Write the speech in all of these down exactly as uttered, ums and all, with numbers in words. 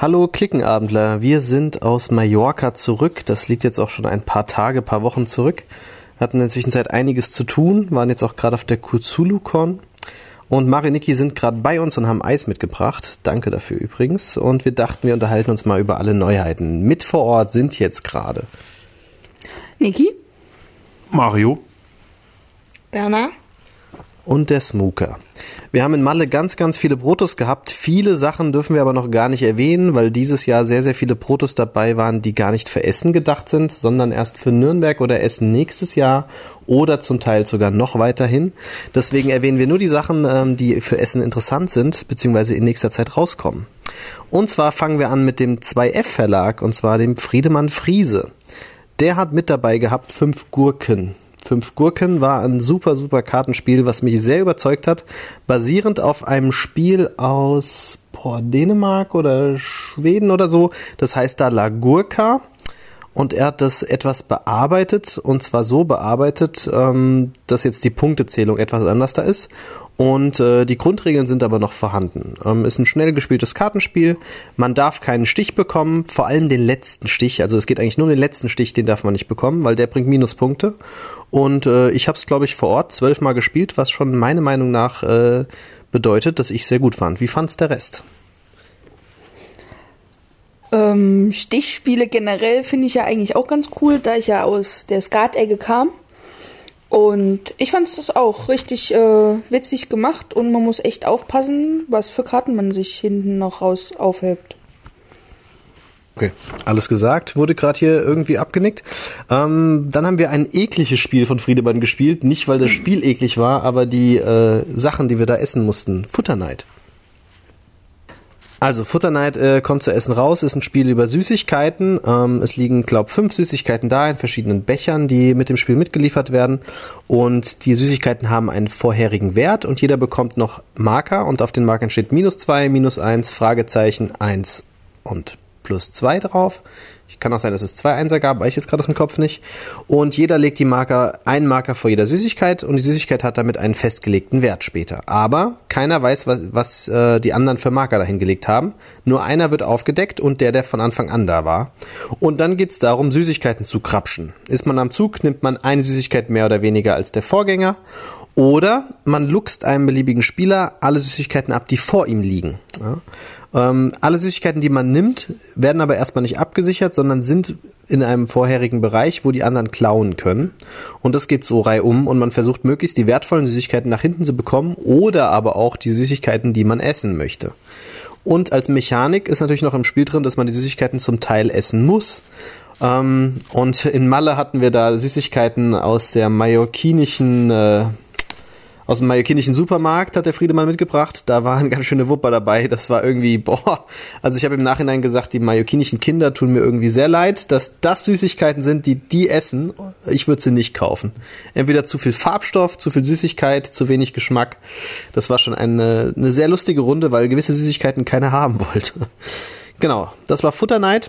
Hallo Klickenabendler, wir sind aus Mallorca zurück. Das liegt jetzt auch schon ein paar Tage, paar Wochen zurück. Hatten in der Zwischenzeit einiges zu tun, waren jetzt auch gerade auf der CthulhuCon. Und Mari und Niki sind gerade bei uns und haben Eis mitgebracht. Danke dafür übrigens. Und wir dachten, wir unterhalten uns mal über alle Neuheiten. Mit vor Ort sind jetzt gerade Niki, Mario, Berner und der Smooker. Wir haben in Malle ganz, ganz viele Protos gehabt. Viele Sachen dürfen wir aber noch gar nicht erwähnen, weil dieses Jahr sehr, sehr viele Protos dabei waren, die gar nicht für Essen gedacht sind, sondern erst für Nürnberg oder Essen nächstes Jahr oder zum Teil sogar noch weiterhin. Deswegen erwähnen wir nur die Sachen, die für Essen interessant sind, beziehungsweise in nächster Zeit rauskommen. Und zwar fangen wir an mit dem zwei F Verlag, und zwar dem Friedemann Friese. Der hat mit dabei gehabt fünf Gurken. Fünf Gurken war ein super, super Kartenspiel, was mich sehr überzeugt hat, basierend auf einem Spiel aus boah, Dänemark oder Schweden oder so. Das heißt da La Gurka. Und er hat das etwas bearbeitet, und zwar so bearbeitet, ähm, dass jetzt die Punktezählung etwas anders da ist. Und äh, die Grundregeln sind aber noch vorhanden. Ähm, ist ein schnell gespieltes Kartenspiel. Man darf keinen Stich bekommen, vor allem den letzten Stich. Also es geht eigentlich nur um den letzten Stich, den darf man nicht bekommen, weil der bringt Minuspunkte. Und äh, ich habe es, glaube ich, vor Ort zwölfmal gespielt, was schon meiner Meinung nach äh, bedeutet, dass ich sehr gut fand. Wie fand's der Rest? Ähm, Stichspiele generell finde ich ja eigentlich auch ganz cool, da ich ja aus der Skat-Ecke kam. Und ich fand es das auch richtig äh, witzig gemacht, und man muss echt aufpassen, was für Karten man sich hinten noch raus aufhebt. Okay, alles gesagt, wurde gerade hier irgendwie abgenickt. Ähm, dann haben wir ein ekliges Spiel von Friedemann gespielt, nicht weil das Spiel eklig war, aber die äh, Sachen, die wir da essen mussten. Futterneid. Also Futterneid äh, kommt zu Essen raus, ist ein Spiel über Süßigkeiten. Ähm, es liegen, glaube ich, fünf Süßigkeiten da in verschiedenen Bechern, die mit dem Spiel mitgeliefert werden. Und die Süßigkeiten haben einen vorherigen Wert, und jeder bekommt noch Marker, und auf den Markern steht minus zwei, minus eins, Fragezeichen, eins und plus zwei drauf. Ich kann auch sein, dass es zwei Einser gab, weiß ich jetzt gerade aus dem Kopf nicht. Und jeder legt die Marker, einen Marker vor jeder Süßigkeit, und die Süßigkeit hat damit einen festgelegten Wert später. Aber keiner weiß, was, was äh, die anderen für Marker dahin gelegt haben. Nur einer wird aufgedeckt, und der, der von Anfang an da war. Und dann geht's darum, Süßigkeiten zu krapschen. Ist man am Zug, nimmt man eine Süßigkeit mehr oder weniger als der Vorgänger. Oder man luchst einem beliebigen Spieler alle Süßigkeiten ab, die vor ihm liegen. Ja. Ähm, alle Süßigkeiten, die man nimmt, werden aber erstmal nicht abgesichert, sondern sind in einem vorherigen Bereich, wo die anderen klauen können. Und das geht so reihum, und man versucht möglichst die wertvollen Süßigkeiten nach hinten zu bekommen, oder aber auch die Süßigkeiten, die man essen möchte. Und als Mechanik ist natürlich noch im Spiel drin, dass man die Süßigkeiten zum Teil essen muss. Ähm, und in Malle hatten wir da Süßigkeiten aus der mallorquinischen äh, Aus dem mallorquinischen Supermarkt hat der Friedemann mitgebracht. Da war eine ganz schöne Wupper dabei. Das war irgendwie, boah. Also ich habe im Nachhinein gesagt, die mallorquinischen Kinder tun mir irgendwie sehr leid, dass das Süßigkeiten sind, die die essen. Ich würde sie nicht kaufen. Entweder zu viel Farbstoff, zu viel Süßigkeit, zu wenig Geschmack. Das war schon eine, eine sehr lustige Runde, weil gewisse Süßigkeiten keiner haben wollte. Genau, das war Futterneid.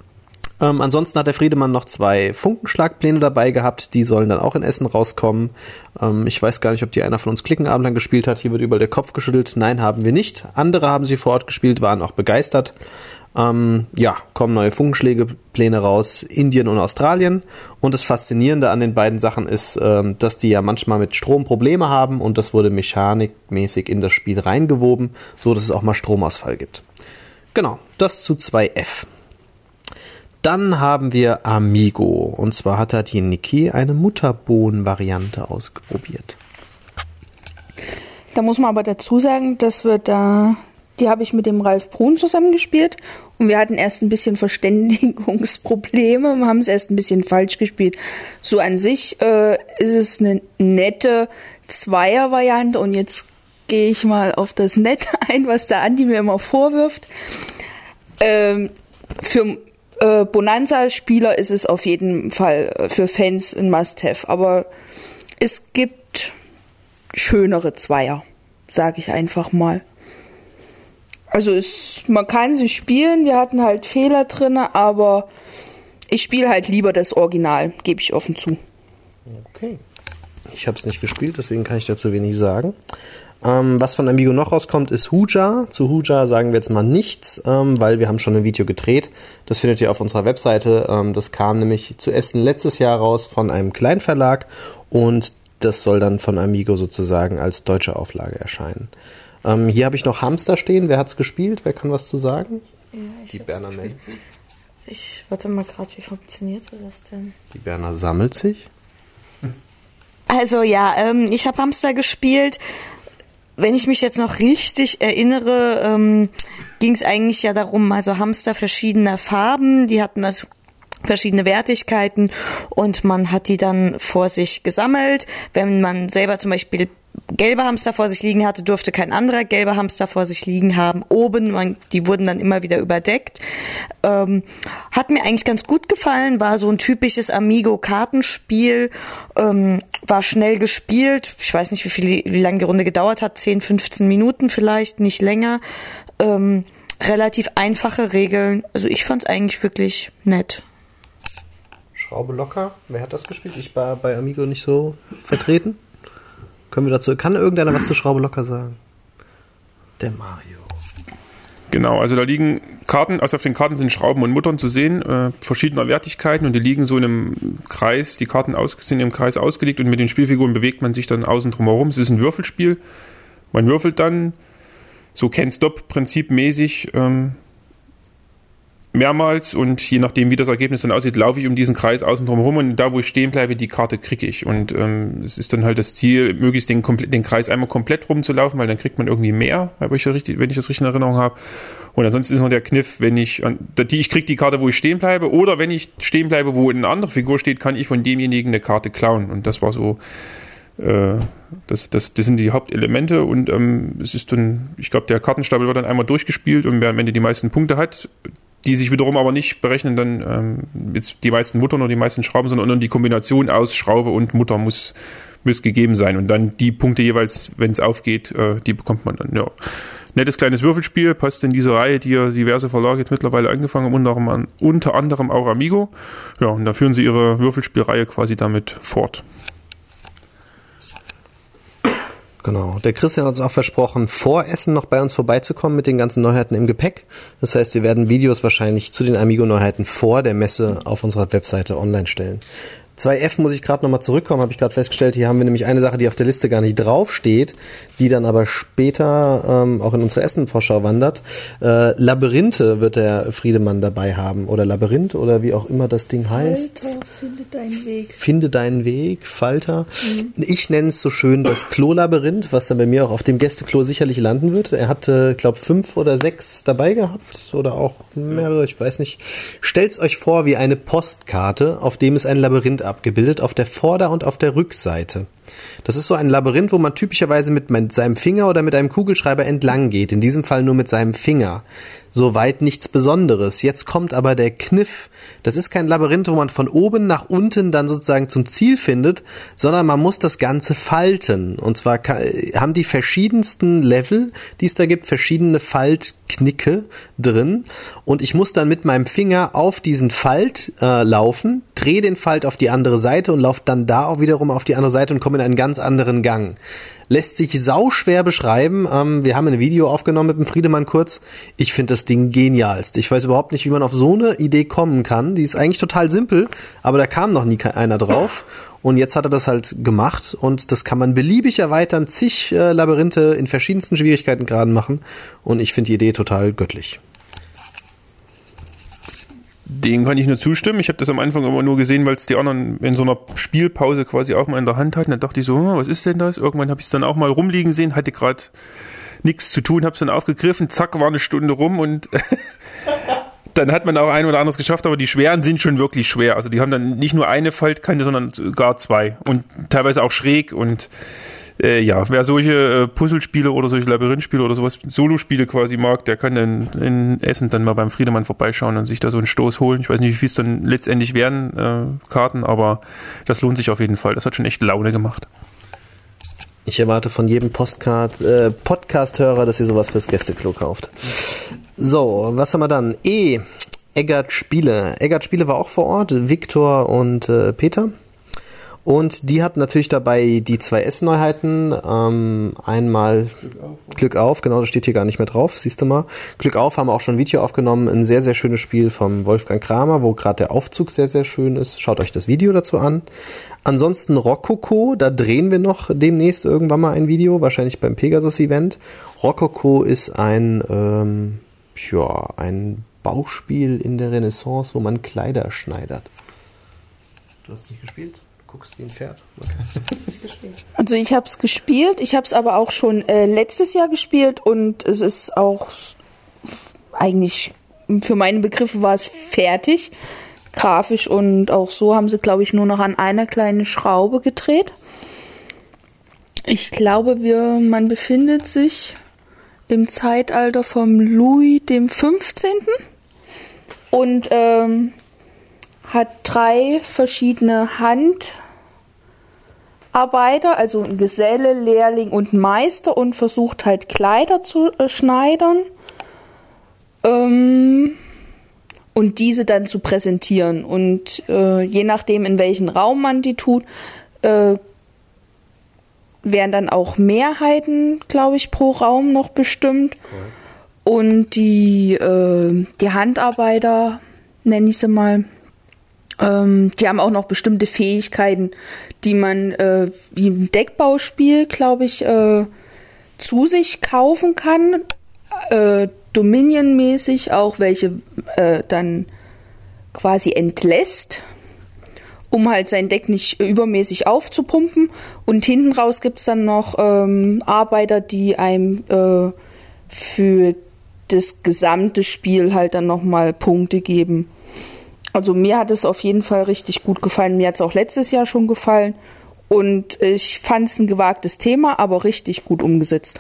Ähm, ansonsten hat der Friedemann noch zwei Funkenschlagpläne dabei gehabt, die sollen dann auch in Essen rauskommen. Ähm, ich weiß gar nicht, ob die einer von uns Klickenabendlern gespielt hat. Hier wird überall der Kopf geschüttelt. Nein, haben wir nicht. Andere haben sie vor Ort gespielt, waren auch begeistert. Ähm, ja, kommen neue Funkenschlägepläne raus, Indien und Australien. Und das Faszinierende an den beiden Sachen ist, ähm, dass die ja manchmal mit Strom Probleme haben, und das wurde mechanikmäßig in das Spiel reingewoben, so dass es auch mal Stromausfall gibt. Genau, das zu zwei F. Dann haben wir Amigo, und zwar hat da die Niki eine Mutterbohnen-Variante ausprobiert. Da muss man aber dazu sagen, dass wir da, die habe ich mit dem Ralf Brun zusammengespielt, und wir hatten erst ein bisschen Verständigungsprobleme, wir haben es erst ein bisschen falsch gespielt. So an sich äh, ist es eine nette Zweier-Variante, und jetzt gehe ich mal auf das Nette ein, was der Andi mir immer vorwirft. Ähm, für Äh, Bonanza als Spieler ist es auf jeden Fall für Fans ein Must-Have, aber es gibt schönere Zweier, sage ich einfach mal. Also es, man kann sie spielen, wir hatten halt Fehler drin, aber ich spiele halt lieber das Original, gebe ich offen zu. Okay. Ich habe es nicht gespielt, deswegen kann ich dazu wenig sagen. Ähm, was von Amigo noch rauskommt, ist Huja. Zu Huja sagen wir jetzt mal nichts, ähm, weil wir haben schon ein Video gedreht. Das findet ihr auf unserer Webseite. Ähm, das kam nämlich zu Essen letztes Jahr raus von einem Kleinverlag und das soll dann von Amigo sozusagen als deutsche Auflage erscheinen. Ähm, hier habe ich noch Hamster stehen. Wer hat's gespielt? Wer kann was zu sagen? Ja, ich Die Berner meldet sich. Ich warte mal gerade, wie funktioniert das denn? Die Berner sammelt sich. Also ja, ähm, ich habe Hamster gespielt. Wenn ich mich jetzt noch richtig erinnere, ähm, ging es eigentlich ja darum, also Hamster verschiedener Farben, die hatten also verschiedene Wertigkeiten und man hat die dann vor sich gesammelt. Wenn man selber zum Beispiel gelbe Hamster vor sich liegen hatte, durfte kein anderer gelbe Hamster vor sich liegen haben. Oben, man, die wurden dann immer wieder überdeckt. Ähm, hat mir eigentlich ganz gut gefallen, war so ein typisches Amigo-Kartenspiel, ähm, war schnell gespielt. Ich weiß nicht, wie viel, wie lange die Runde gedauert hat, zehn, fünfzehn Minuten vielleicht, nicht länger. Ähm, relativ einfache Regeln. Also ich fand es eigentlich wirklich nett. Schraube locker. Wer hat das gespielt? Ich war bei Amigo nicht so vertreten. Können wir dazu, kann irgendeiner was zu Schraube locker sagen? Der Mario. Genau, also da liegen Karten, also auf den Karten sind Schrauben und Muttern zu sehen, äh, verschiedener Wertigkeiten und die liegen so in einem Kreis, die Karten aus, sind im Kreis ausgelegt und mit den Spielfiguren bewegt man sich dann außen drum herum. Es ist ein Würfelspiel. Man würfelt dann so Can't-Stop-Prinzip mäßig ähm, mehrmals und je nachdem, wie das Ergebnis dann aussieht, laufe ich um diesen Kreis außen drum herum und da, wo ich stehen bleibe, die Karte kriege ich. Und ähm, es ist dann halt das Ziel, möglichst den, den Kreis einmal komplett rumzulaufen, weil dann kriegt man irgendwie mehr, wenn ich das richtig, wenn ich das richtig in Erinnerung habe. Und ansonsten ist noch der Kniff, wenn ich, die, ich kriege die Karte, wo ich stehen bleibe, oder wenn ich stehen bleibe, wo eine andere Figur steht, kann ich von demjenigen eine Karte klauen. Und das war so, äh, das, das, das sind die Hauptelemente und ähm, es ist dann, ich glaube, der Kartenstapel wird dann einmal durchgespielt und wer am Ende die meisten Punkte hat, die sich wiederum aber nicht berechnen, dann ähm, jetzt die meisten Muttern oder die meisten Schrauben, sondern nur die Kombination aus Schraube und Mutter muss, muss gegeben sein. Und dann die Punkte jeweils, wenn es aufgeht, äh, die bekommt man dann. Ja. Nettes kleines Würfelspiel, passt in diese Reihe, die ja diverse Verlage jetzt mittlerweile angefangen haben, unter anderem, unter anderem auch Amigo. Ja, und da führen sie ihre Würfelspielreihe quasi damit fort. Genau. Der Christian hat uns auch versprochen, vor Essen noch bei uns vorbeizukommen mit den ganzen Neuheiten im Gepäck. Das heißt, wir werden Videos wahrscheinlich zu den Amigo-Neuheiten vor der Messe auf unserer Webseite online stellen. zwei F muss ich gerade nochmal zurückkommen, habe ich gerade festgestellt. Hier haben wir nämlich eine Sache, die auf der Liste gar nicht draufsteht, die dann aber später ähm, auch in unsere Essen-Vorschau wandert. Äh, Labyrinthe wird der Friedemann dabei haben. Oder Labyrinth oder wie auch immer das Ding heißt. Falter, finde deinen Weg. Finde deinen Weg, Falter. Mhm. Ich nenne es so schön das Klo-Labyrinth, was dann bei mir auch auf dem Gästeklo sicherlich landen wird. Er hatte, glaube ich, fünf oder sechs dabei gehabt. Oder auch mehrere, ich weiß nicht. Stellt's euch vor wie eine Postkarte, auf dem es ein Labyrinth abgebildet, auf der Vorder- und auf der Rückseite. Das ist so ein Labyrinth, wo man typischerweise mit, mit seinem Finger oder mit einem Kugelschreiber entlang geht. In diesem Fall nur mit seinem Finger. Soweit nichts Besonderes. Jetzt kommt aber der Kniff. Das ist kein Labyrinth, wo man von oben nach unten dann sozusagen zum Ziel findet, sondern man muss das Ganze falten. Und zwar kann, haben die verschiedensten Level, die es da gibt, verschiedene Faltknicke drin. Und ich muss dann mit meinem Finger auf diesen Falt äh, laufen, drehe den Falt auf die andere Seite und laufe dann da auch wiederum auf die andere Seite und komme in einen ganz anderen Gang. Lässt sich sauschwer beschreiben. Ähm, wir haben ein Video aufgenommen mit dem Friedemann kurz. Ich finde das Ding genialst. Ich weiß überhaupt nicht, wie man auf so eine Idee kommen kann. Die ist eigentlich total simpel, aber da kam noch nie einer drauf. Und jetzt hat er das halt gemacht und das kann man beliebig erweitern, zig äh, Labyrinthe in verschiedensten Schwierigkeitengraden machen. Und ich finde die Idee total göttlich. Dem kann ich nur zustimmen. Ich habe das am Anfang immer nur gesehen, weil es die anderen in so einer Spielpause quasi auch mal in der Hand hatten. Dann dachte ich so, oh, was ist denn das? Irgendwann habe ich es dann auch mal rumliegen sehen, hatte gerade nichts zu tun, habe es dann aufgegriffen, zack, war eine Stunde rum und dann hat man auch ein oder anderes geschafft, aber die schweren sind schon wirklich schwer. Also die haben dann nicht nur eine Faltkante, sondern gar zwei und teilweise auch schräg und Äh, ja, wer solche äh, Puzzlespiele oder solche Labyrinthspiele oder sowas, Solospiele quasi mag, der kann dann in Essen dann mal beim Friedemann vorbeischauen und sich da so einen Stoß holen. Ich weiß nicht, wie viel es dann letztendlich werden, äh, Karten, aber das lohnt sich auf jeden Fall. Das hat schon echt Laune gemacht. Ich erwarte von jedem Postcard, äh, Podcast-Hörer, dass ihr sowas fürs Gästeklo kauft. So, was haben wir dann? E. Eggert Spiele. Eggert Spiele war auch vor Ort, Viktor und äh, Peter. Und die hat natürlich dabei die zwei Essen-Neuheiten. Ähm, einmal Glück auf. Glück auf, genau, das steht hier gar nicht mehr drauf, siehst du mal. Glück auf, haben wir auch schon ein Video aufgenommen. Ein sehr, sehr schönes Spiel vom Wolfgang Kramer, wo gerade der Aufzug sehr, sehr schön ist. Schaut euch das Video dazu an. Ansonsten Rococo, da drehen wir noch demnächst irgendwann mal ein Video, wahrscheinlich beim Pegasus-Event. Rococo ist ein, ähm, ja, ein Bauspiel in der Renaissance, wo man Kleider schneidert. Du hast es nicht gespielt? Guckst wie ein Pferd. Okay. Also ich habe es gespielt, ich habe es aber auch schon äh, letztes Jahr gespielt und es ist auch eigentlich, für meine Begriffe war es fertig, grafisch, und auch so haben sie, glaube ich, nur noch an einer kleinen Schraube gedreht. Ich glaube, wir, man befindet sich im Zeitalter vom Louis dem fünfzehnten und ähm, hat drei verschiedene Handarbeiter, also ein Geselle, Lehrling und Meister, und versucht halt Kleider zu äh, schneidern ähm, und diese dann zu präsentieren. Und äh, je nachdem, in welchen Raum man die tut, äh, werden dann auch Mehrheiten, glaube ich, pro Raum noch bestimmt. Okay. Und die, äh, die Handarbeiter, nenne ich sie mal, Ähm, die haben auch noch bestimmte Fähigkeiten, die man äh, wie im Deckbauspiel, glaube ich, äh, zu sich kaufen kann. Äh, Dominion-mäßig auch welche äh, dann quasi entlässt, um halt sein Deck nicht übermäßig aufzupumpen. Und hinten raus gibt es dann noch ähm, Arbeiter, die einem äh, für das gesamte Spiel halt dann nochmal Punkte geben. Also mir hat es auf jeden Fall richtig gut gefallen. Mir hat es auch letztes Jahr schon gefallen. Und ich fand es ein gewagtes Thema, aber richtig gut umgesetzt.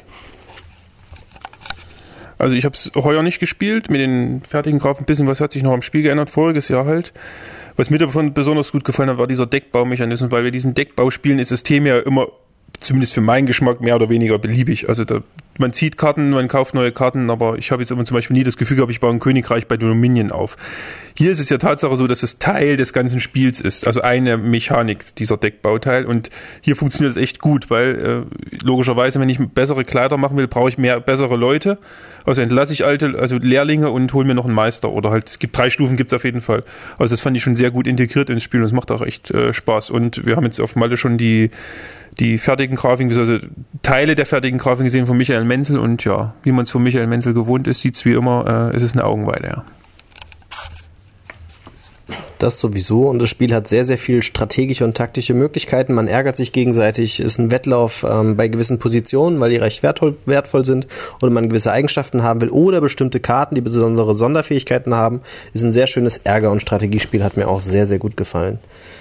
Also ich habe es heuer nicht gespielt. Mit den fertigen Grafen, ein bisschen was hat sich noch am Spiel geändert, voriges Jahr halt. Was mir davon besonders gut gefallen hat, war dieser Deckbaumechanismus, weil bei diesen Deckbauspielen ist das Thema ja immer, zumindest für meinen Geschmack, mehr oder weniger beliebig. Also da, man zieht Karten, man kauft neue Karten, aber ich habe jetzt immer zum Beispiel nie das Gefühl gehabt, ich baue ein Königreich bei Dominion auf. Hier ist es ja Tatsache so, dass es Teil des ganzen Spiels ist, also eine Mechanik, dieser Deckbauteil, und hier funktioniert es echt gut, weil äh, logischerweise, wenn ich bessere Kleider machen will, brauche ich mehr bessere Leute, also entlasse ich alte, also Lehrlinge und hole mir noch einen Meister, oder halt, es gibt drei Stufen, gibt es auf jeden Fall. Also das fand ich schon sehr gut integriert ins Spiel und es macht auch echt äh, Spaß, und wir haben jetzt auf Malle schon die die fertigen Grafiken, also Teile der fertigen Grafiken gesehen von Michael Menzel, und ja, wie man es von Michael Menzel gewohnt ist, sieht es wie immer, äh, ist es eine Augenweide, ja. Das sowieso, und das Spiel hat sehr, sehr viel strategische und taktische Möglichkeiten. Man ärgert sich gegenseitig, ist ein Wettlauf ähm, bei gewissen Positionen, weil die recht wertvoll, wertvoll sind oder man gewisse Eigenschaften haben will oder bestimmte Karten, die besondere Sonderfähigkeiten haben. Ist ein sehr schönes Ärger- und Strategiespiel, hat mir auch sehr, sehr gut gefallen.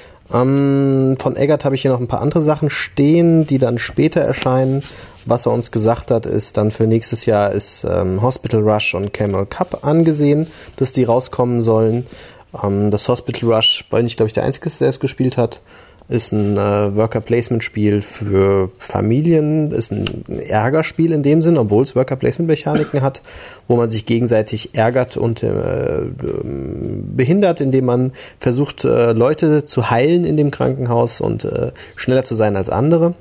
Ähm, von Eggert habe ich hier noch ein paar andere Sachen stehen, die dann später erscheinen. Was er uns gesagt hat, ist dann für nächstes Jahr ist ähm, Hospital Rush und Camel Cup angesehen, dass die rauskommen sollen. Um, das Hospital Rush, weil ich glaube ich der Einzige ist, der es gespielt hat, ist ein äh, Worker-Placement-Spiel für Familien, ist ein Ärgerspiel in dem Sinn, obwohl es Worker-Placement-Mechaniken hat, wo man sich gegenseitig ärgert und äh, behindert, indem man versucht, äh, Leute zu heilen in dem Krankenhaus und äh, schneller zu sein als andere.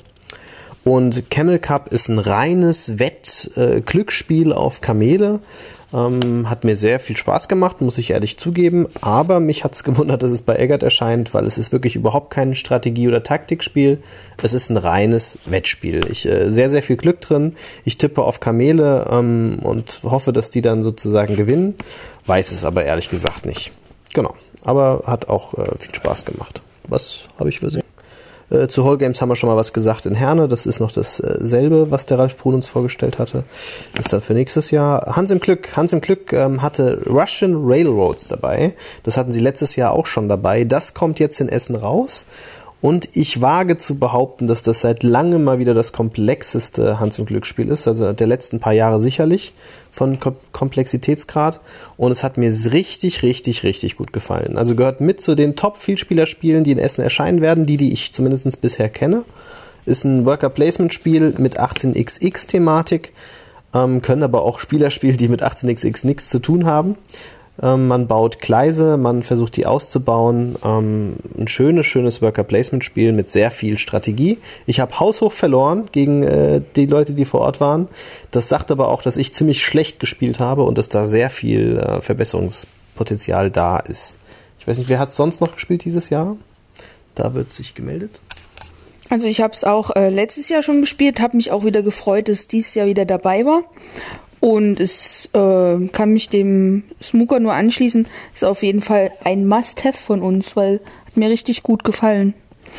Und Camel Cup ist ein reines Wett-Glücksspiel äh, auf Kamele. Ähm, hat mir sehr viel Spaß gemacht, muss ich ehrlich zugeben, aber mich hat's gewundert, dass es bei Eggert erscheint, weil es ist wirklich überhaupt kein Strategie- oder Taktikspiel, es ist ein reines Wettspiel. Ich äh, sehr, sehr viel Glück drin, ich tippe auf Kamele ähm, und hoffe, dass die dann sozusagen gewinnen, weiß es aber ehrlich gesagt nicht. Genau, aber hat auch äh, viel Spaß gemacht. Was habe ich für Sie? Äh, zu Hall Games haben wir schon mal was gesagt in Herne. Das ist noch dasselbe, was der Ralf Brun uns vorgestellt hatte. Das ist dann für nächstes Jahr. Hans im Glück. Hans im Glück ähm, hatte Russian Railroads dabei. Das hatten sie letztes Jahr auch schon dabei. Das kommt jetzt in Essen raus. Und ich wage zu behaupten, dass das seit langem mal wieder das komplexeste Hans im Glück Spiel ist. Also der letzten paar Jahre sicherlich von Kom- Komplexitätsgrad. Und es hat mir richtig, richtig, richtig gut gefallen. Also gehört mit zu den Top-Vielspielerspielen, die in Essen erscheinen werden. Die, die ich zumindest bisher kenne. Ist ein Worker-Placement-Spiel mit achtzehn X X-Thematik. Ähm, können aber auch Spieler spielen, die mit achtzehn X X nichts zu tun haben. Ähm, man baut Gleise, man versucht die auszubauen. Ähm, ein schönes, schönes Worker-Placement-Spiel mit sehr viel Strategie. Ich habe haushoch verloren gegen äh, die Leute, die vor Ort waren. Das sagt aber auch, dass ich ziemlich schlecht gespielt habe und dass da sehr viel äh, Verbesserungspotenzial da ist. Ich weiß nicht, wer hat sonst noch gespielt dieses Jahr? Da wird sich gemeldet. Also ich habe es auch äh, letztes Jahr schon gespielt, habe mich auch wieder gefreut, dass dieses Jahr wieder dabei war. Und es äh, kann mich dem Smooker nur anschließen. Ist auf jeden Fall ein Must-Have von uns, weil hat mir richtig gut gefallen.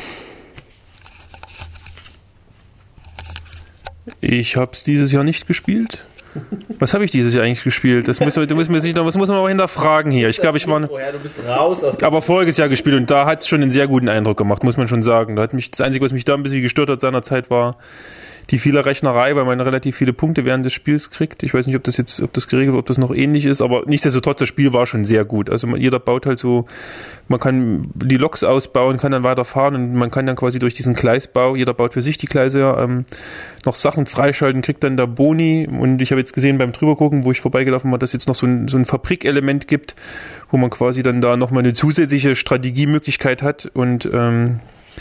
Ich habe es dieses Jahr nicht gespielt. Was habe ich dieses Jahr eigentlich gespielt? Das müssen wir, das müssen wir sich noch, das muss man mal hinterfragen hier. Ich glaube, ich war. Vorher, du bist raus aus aber voriges Jahr gespielt und da hat es schon einen sehr guten Eindruck gemacht, muss man schon sagen. Da hat mich das Einzige, was mich da ein bisschen gestört hat seinerzeit, war die viele Rechnerei, weil man relativ viele Punkte während des Spiels kriegt. Ich weiß nicht, ob das jetzt, ob das geregelt, ob das noch ähnlich ist, aber nichtsdestotrotz, das Spiel war schon sehr gut. Also man, jeder baut halt so, man kann die Loks ausbauen, kann dann weiterfahren und man kann dann quasi durch diesen Gleisbau, jeder baut für sich die Gleise, ähm, noch Sachen freischalten, kriegt dann da Boni. Und ich habe jetzt gesehen beim drübergucken, wo ich vorbeigelaufen war, dass es jetzt noch so ein, so ein Fabrikelement gibt, wo man quasi dann da nochmal eine zusätzliche Strategiemöglichkeit hat und ähm,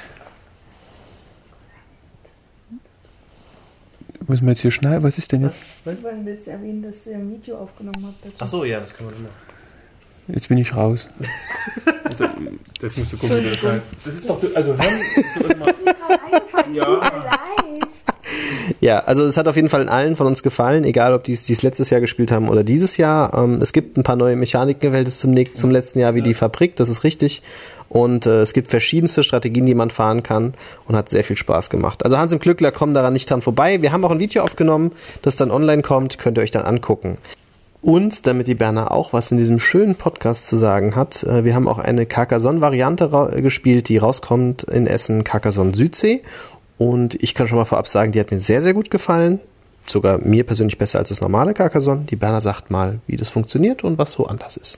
müssen wir jetzt hier schneiden? Was ist denn jetzt? Ich wollte jetzt erwähnen, dass ihr ein Video aufgenommen habt. Achso, ja, das können wir machen. Jetzt bin ich raus. Also, das musst du gucken, wie du das schneidest. Das ist doch, also hören. Ja. Ja, also es hat auf jeden Fall allen von uns gefallen, egal ob die es letztes Jahr gespielt haben oder dieses Jahr. Ähm, es gibt ein paar neue Mechaniken im Verhältnis zum, zum letzten Jahr, wie die Fabrik, das ist richtig. Und äh, es gibt verschiedenste Strategien, die man fahren kann und hat sehr viel Spaß gemacht. Also Hans im Glückler, kommen daran nicht dran vorbei. Wir haben auch ein Video aufgenommen, das dann online kommt, könnt ihr euch dann angucken. Und damit die Berna auch was in diesem schönen Podcast zu sagen hat, äh, wir haben auch eine Carcassonne-Variante ra- gespielt, die rauskommt in Essen, Carcassonne Südsee. Und ich kann schon mal vorab sagen, die hat mir sehr, sehr gut gefallen. Sogar mir persönlich besser als das normale Carcassonne. Die Berna sagt mal, wie das funktioniert und was so anders ist.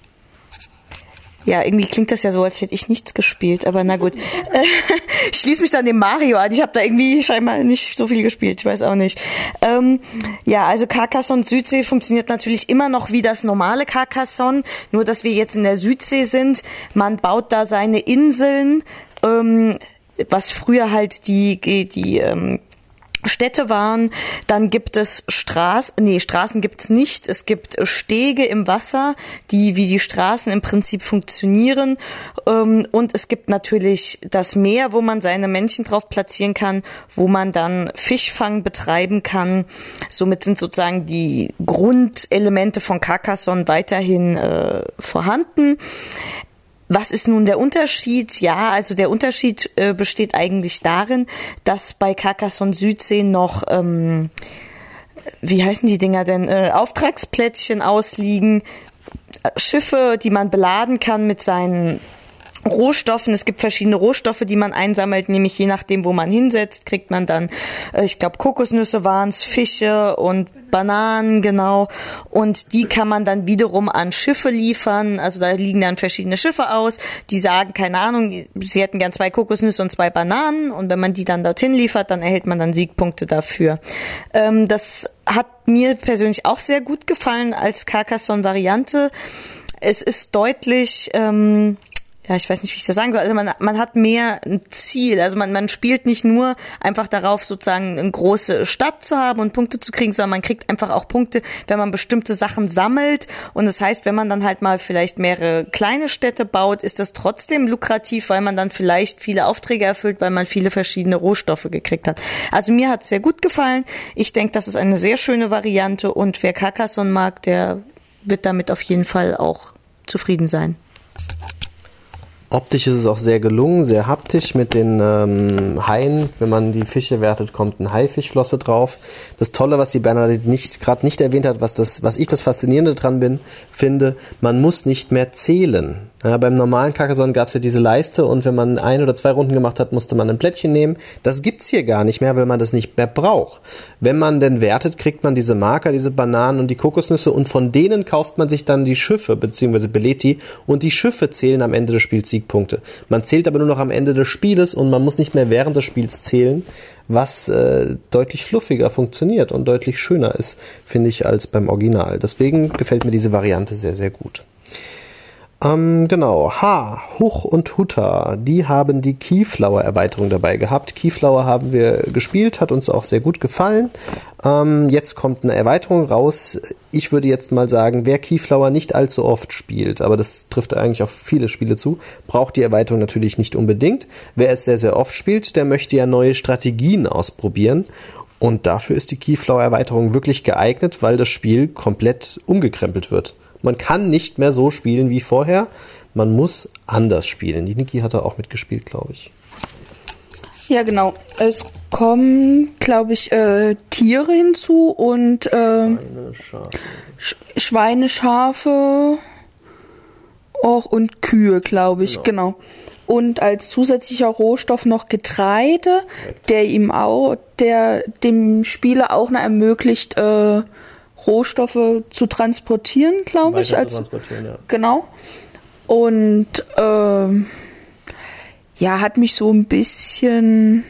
Ja, irgendwie klingt das ja so, als hätte ich nichts gespielt, aber na gut. Ich schließe mich dann dem Mario an. Ich habe da irgendwie scheinbar nicht so viel gespielt, ich weiß auch nicht. Ähm, ja, also Carcassonne Südsee funktioniert natürlich immer noch wie das normale Carcassonne, nur dass wir jetzt in der Südsee sind. Man baut da seine Inseln, ähm, was früher halt die, die ähm, Städte waren, dann gibt es Straßen, nee, Straßen gibt's nicht, es gibt Stege im Wasser, die wie die Straßen im Prinzip funktionieren, und es gibt natürlich das Meer, wo man seine Männchen drauf platzieren kann, wo man dann Fischfang betreiben kann. Somit sind sozusagen die Grundelemente von Carcassonne weiterhin äh, vorhanden. Was ist nun der Unterschied? Ja, also der Unterschied äh, besteht eigentlich darin, dass bei Carcassonne Südsee noch, ähm, wie heißen die Dinger denn, äh, Auftragsplättchen ausliegen, äh, Schiffe, die man beladen kann mit seinen Rohstoffen. Es gibt verschiedene Rohstoffe, die man einsammelt, nämlich je nachdem, wo man hinsetzt, kriegt man dann, äh, ich glaube, Kokosnüsse waren's, Fische und Bananen, genau. Und die kann man dann wiederum an Schiffe liefern. Also da liegen dann verschiedene Schiffe aus, die sagen, keine Ahnung, sie hätten gern zwei Kokosnüsse und zwei Bananen. Und wenn man die dann dorthin liefert, dann erhält man dann Siegpunkte dafür. Ähm, das hat mir persönlich auch sehr gut gefallen als Carcassonne-Variante. Es ist deutlich... Ähm, ja, ich weiß nicht, wie ich das sagen soll. Also man, man hat mehr ein Ziel. Also man, man spielt nicht nur einfach darauf, sozusagen eine große Stadt zu haben und Punkte zu kriegen, sondern man kriegt einfach auch Punkte, wenn man bestimmte Sachen sammelt. Und das heißt, wenn man dann halt mal vielleicht mehrere kleine Städte baut, ist das trotzdem lukrativ, weil man dann vielleicht viele Aufträge erfüllt, weil man viele verschiedene Rohstoffe gekriegt hat. Also mir hat es sehr gut gefallen. Ich denke, das ist eine sehr schöne Variante und wer Carcassonne mag, der wird damit auf jeden Fall auch zufrieden sein. Optisch ist es auch sehr gelungen, sehr haptisch mit den ähm, Haien. Wenn man die Fische wertet, kommt eine Haifischflosse drauf. Das Tolle, was die Bernadette nicht gerade nicht erwähnt hat, was das, was ich das Faszinierende dran bin, finde, man muss nicht mehr zählen. Ja, beim normalen Carcassonne gab es ja diese Leiste und wenn man ein oder zwei Runden gemacht hat, musste man ein Plättchen nehmen. Das gibt's hier gar nicht mehr, weil man das nicht mehr braucht. Wenn man denn wertet, kriegt man diese Marker, diese Bananen und die Kokosnüsse und von denen kauft man sich dann die Schiffe, beziehungsweise belädt die und die Schiffe zählen am Ende des Spiels Siegpunkte. Man zählt aber nur noch am Ende des Spieles und man muss nicht mehr während des Spiels zählen, was äh, deutlich fluffiger funktioniert und deutlich schöner ist, finde ich, als beim Original. Deswegen gefällt mir diese Variante sehr, sehr gut. Ähm, genau, Ha, Huch und Hutta, die haben die Keyflower-Erweiterung dabei gehabt. Keyflower haben wir gespielt, hat uns auch sehr gut gefallen. Ähm, jetzt kommt eine Erweiterung raus. Ich würde jetzt mal sagen, wer Keyflower nicht allzu oft spielt, aber das trifft eigentlich auf viele Spiele zu, braucht die Erweiterung natürlich nicht unbedingt. Wer es sehr, sehr oft spielt, der möchte ja neue Strategien ausprobieren. Und dafür ist die Keyflower-Erweiterung wirklich geeignet, weil das Spiel komplett umgekrempelt wird. Man kann nicht mehr so spielen wie vorher. Man muss anders spielen. Die Niki hat da auch mitgespielt, glaube ich. Ja, genau. Es kommen, glaube ich, äh, Tiere hinzu und äh, Schweine, Schafe. Sch- Schweine, Schafe auch und Kühe, glaube ich. Genau. genau. Und als zusätzlicher Rohstoff noch Getreide, der ihm auch, der dem Spieler auch noch ermöglicht, äh, Rohstoffe zu transportieren, glaube ich. Als, zu transportieren, ja. Genau. Und äh, ja, hat mich so ein bisschen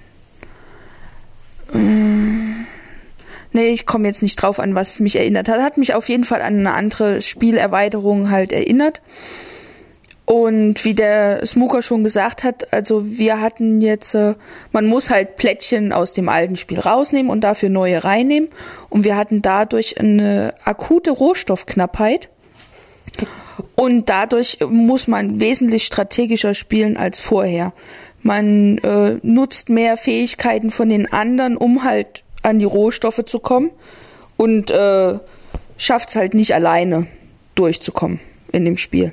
äh, nee, ich komme jetzt nicht drauf an, was mich erinnert hat. Hat mich auf jeden Fall an eine andere Spielerweiterung halt erinnert. Und wie der Smooker schon gesagt hat, also wir hatten jetzt, äh, man muss halt Plättchen aus dem alten Spiel rausnehmen und dafür neue reinnehmen. Und wir hatten dadurch eine akute Rohstoffknappheit. Und dadurch muss man wesentlich strategischer spielen als vorher. Man äh, nutzt mehr Fähigkeiten von den anderen, um halt an die Rohstoffe zu kommen. Und äh, schafft es halt nicht alleine durchzukommen in dem Spiel.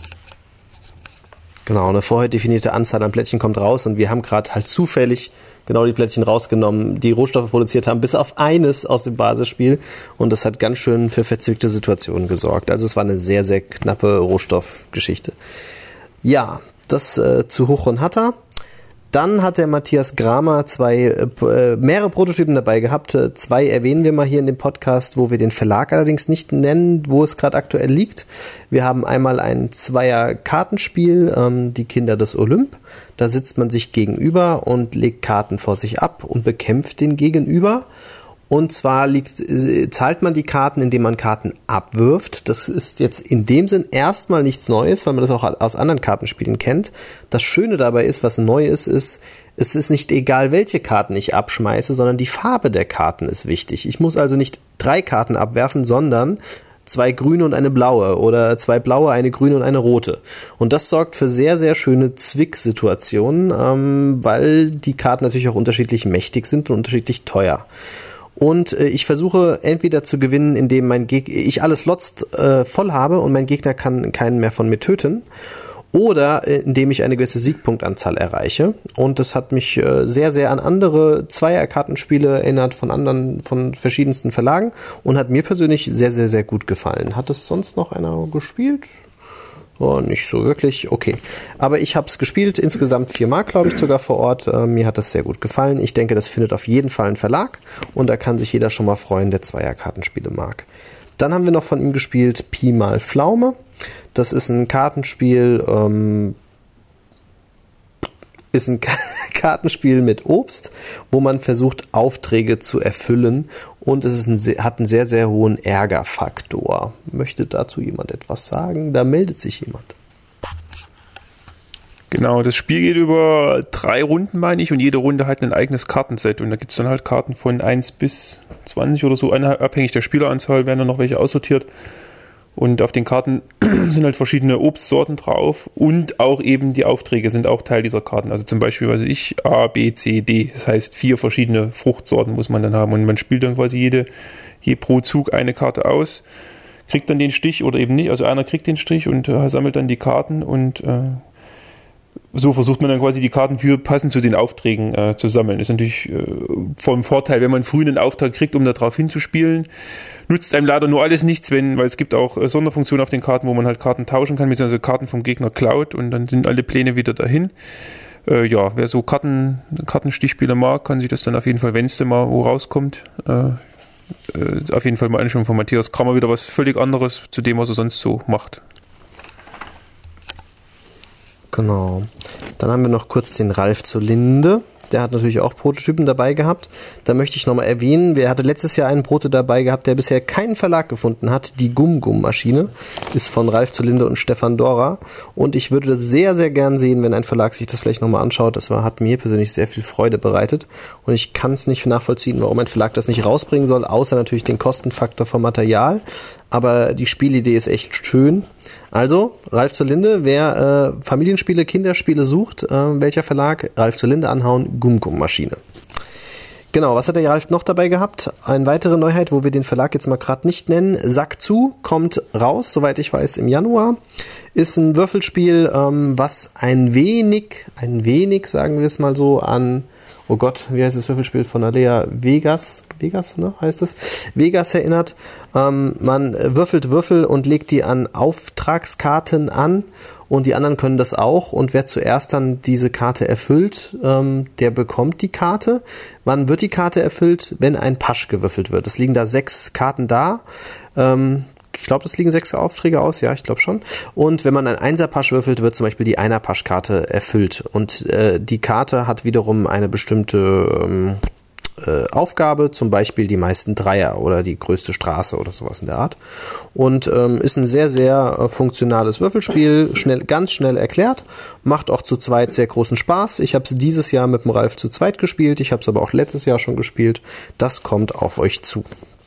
Genau, eine vorher definierte Anzahl an Plättchen kommt raus und wir haben gerade halt zufällig genau die Plättchen rausgenommen, die Rohstoffe produziert haben, bis auf eines aus dem Basisspiel und das hat ganz schön für verzwickte Situationen gesorgt. Also es war eine sehr, sehr knappe Rohstoffgeschichte. Ja, das äh, zu Huch und Hutta. Dann hat der Matthias Gramer zwei, äh, mehrere Prototypen dabei gehabt. Zwei erwähnen wir mal hier in dem Podcast, wo wir den Verlag allerdings nicht nennen, wo es gerade aktuell liegt. Wir haben einmal ein Zweier-Kartenspiel, ähm, die Kinder des Olymp. Da sitzt man sich gegenüber und legt Karten vor sich ab und bekämpft den Gegenüber. Und zwar liegt, zahlt man die Karten, indem man Karten abwirft. Das ist jetzt in dem Sinn erstmal nichts Neues, weil man das auch aus anderen Kartenspielen kennt. Das Schöne dabei ist, was neu ist, ist, es ist nicht egal, welche Karten ich abschmeiße, sondern die Farbe der Karten ist wichtig. Ich muss also nicht drei Karten abwerfen, sondern zwei grüne und eine blaue oder zwei blaue, eine grüne und eine rote. Und das sorgt für sehr, sehr schöne Zwick-Situationen, ähm, weil die Karten natürlich auch unterschiedlich mächtig sind und unterschiedlich teuer. Und äh, ich versuche entweder zu gewinnen, indem mein Geg- ich alle Slots äh, voll habe und mein Gegner kann keinen mehr von mir töten, oder äh, indem ich eine gewisse Siegpunktanzahl erreiche. Und das hat mich äh, sehr, sehr an andere Zweierkartenspiele erinnert von anderen, von verschiedensten Verlagen und hat mir persönlich sehr, sehr, sehr gut gefallen. Hat es sonst noch einer gespielt? Oh, nicht so wirklich. Okay. Aber ich habe es gespielt, insgesamt viermal, glaube ich, sogar vor Ort. Äh, mir hat das sehr gut gefallen. Ich denke, das findet auf jeden Fall einen Verlag und da kann sich jeder schon mal freuen, der Zweierkartenspiele mag. Dann haben wir noch von ihm gespielt Pi mal Pflaume. Das ist ein Kartenspiel, ähm, ist ein Kartenspiel mit Obst, wo man versucht, Aufträge zu erfüllen und es ist ein, hat einen sehr, sehr hohen Ärgerfaktor. Möchte dazu jemand etwas sagen? Da meldet sich jemand. Genau, das Spiel geht über drei Runden, meine ich, und jede Runde hat ein eigenes Kartenset und da gibt es dann halt Karten von eins bis zwanzig oder so, abhängig der Spieleranzahl werden dann noch welche aussortiert. Und auf den Karten sind halt verschiedene Obstsorten drauf und auch eben die Aufträge sind auch Teil dieser Karten. Also zum Beispiel, weiß ich, A, B, C, D. Das heißt, vier verschiedene Fruchtsorten muss man dann haben. Und man spielt dann quasi jede, je pro Zug eine Karte aus, kriegt dann den Stich oder eben nicht. Also einer kriegt den Stich und äh, sammelt dann die Karten und äh, so versucht man dann quasi die Karten für passend zu den Aufträgen äh, zu sammeln. Ist natürlich äh, vom Vorteil, wenn man früh einen Auftrag kriegt, um da drauf hinzuspielen. Nutzt einem leider nur alles nichts, wenn, weil es gibt auch äh, Sonderfunktionen auf den Karten, wo man halt Karten tauschen kann, beziehungsweise Karten vom Gegner klaut und dann sind alle Pläne wieder dahin. Äh, ja, wer so Karten, Kartenstichspiele mag, kann sich das dann auf jeden Fall, wenn es denn mal wo rauskommt, äh, äh, auf jeden Fall mal anschauen von Matthias Kramer, wieder was völlig anderes zu dem, was er sonst so macht. Genau. Dann haben wir noch kurz den Ralf zur Linde. Der hat natürlich auch Prototypen dabei gehabt. Da möchte ich nochmal erwähnen, wer hatte letztes Jahr einen Proto dabei gehabt, der bisher keinen Verlag gefunden hat. Die Gum-Gum-Maschine ist von Ralf zur Linde und Stefan Dora. Und ich würde das sehr, sehr gern sehen, wenn ein Verlag sich das vielleicht nochmal anschaut. Das war, hat mir persönlich sehr viel Freude bereitet. Und ich kann es nicht nachvollziehen, warum ein Verlag das nicht rausbringen soll, außer natürlich den Kostenfaktor vom Material. Aber die Spielidee ist echt schön. Also, Ralf zur Linde, wer äh, Familienspiele, Kinderspiele sucht, äh, welcher Verlag? Ralf zur Linde anhauen, Gum-Gum-Maschine. Genau, was hat der Ralf noch dabei gehabt? Eine weitere Neuheit, wo wir den Verlag jetzt mal gerade nicht nennen. Sack zu, kommt raus, soweit ich weiß, im Januar. Ist ein Würfelspiel, ähm, was ein wenig, ein wenig, sagen wir es mal so, an... Oh Gott, wie heißt das Würfelspiel von Alea? Vegas, Vegas, ne, heißt es? Vegas erinnert. Ähm, man würfelt Würfel und legt die an Auftragskarten an und die anderen können das auch. Und wer zuerst dann diese Karte erfüllt, ähm, der bekommt die Karte. Wann wird die Karte erfüllt? Wenn ein Pasch gewürfelt wird. Es liegen da sechs Karten da. Ähm, Ich glaube, es liegen sechs Aufträge aus, ja, ich glaube schon. Und wenn man ein Einser-Pasch würfelt, wird zum Beispiel die Einer-Pasch-Karte erfüllt. Und äh, die Karte hat wiederum eine bestimmte ähm, äh, Aufgabe, zum Beispiel die meisten Dreier oder die größte Straße oder sowas in der Art. Und ähm, ist ein sehr, sehr äh, funktionales Würfelspiel, schnell, ganz schnell erklärt, macht auch zu zweit sehr großen Spaß. Ich habe es dieses Jahr mit dem Ralf zu zweit gespielt, ich habe es aber auch letztes Jahr schon gespielt. Das kommt auf euch zu.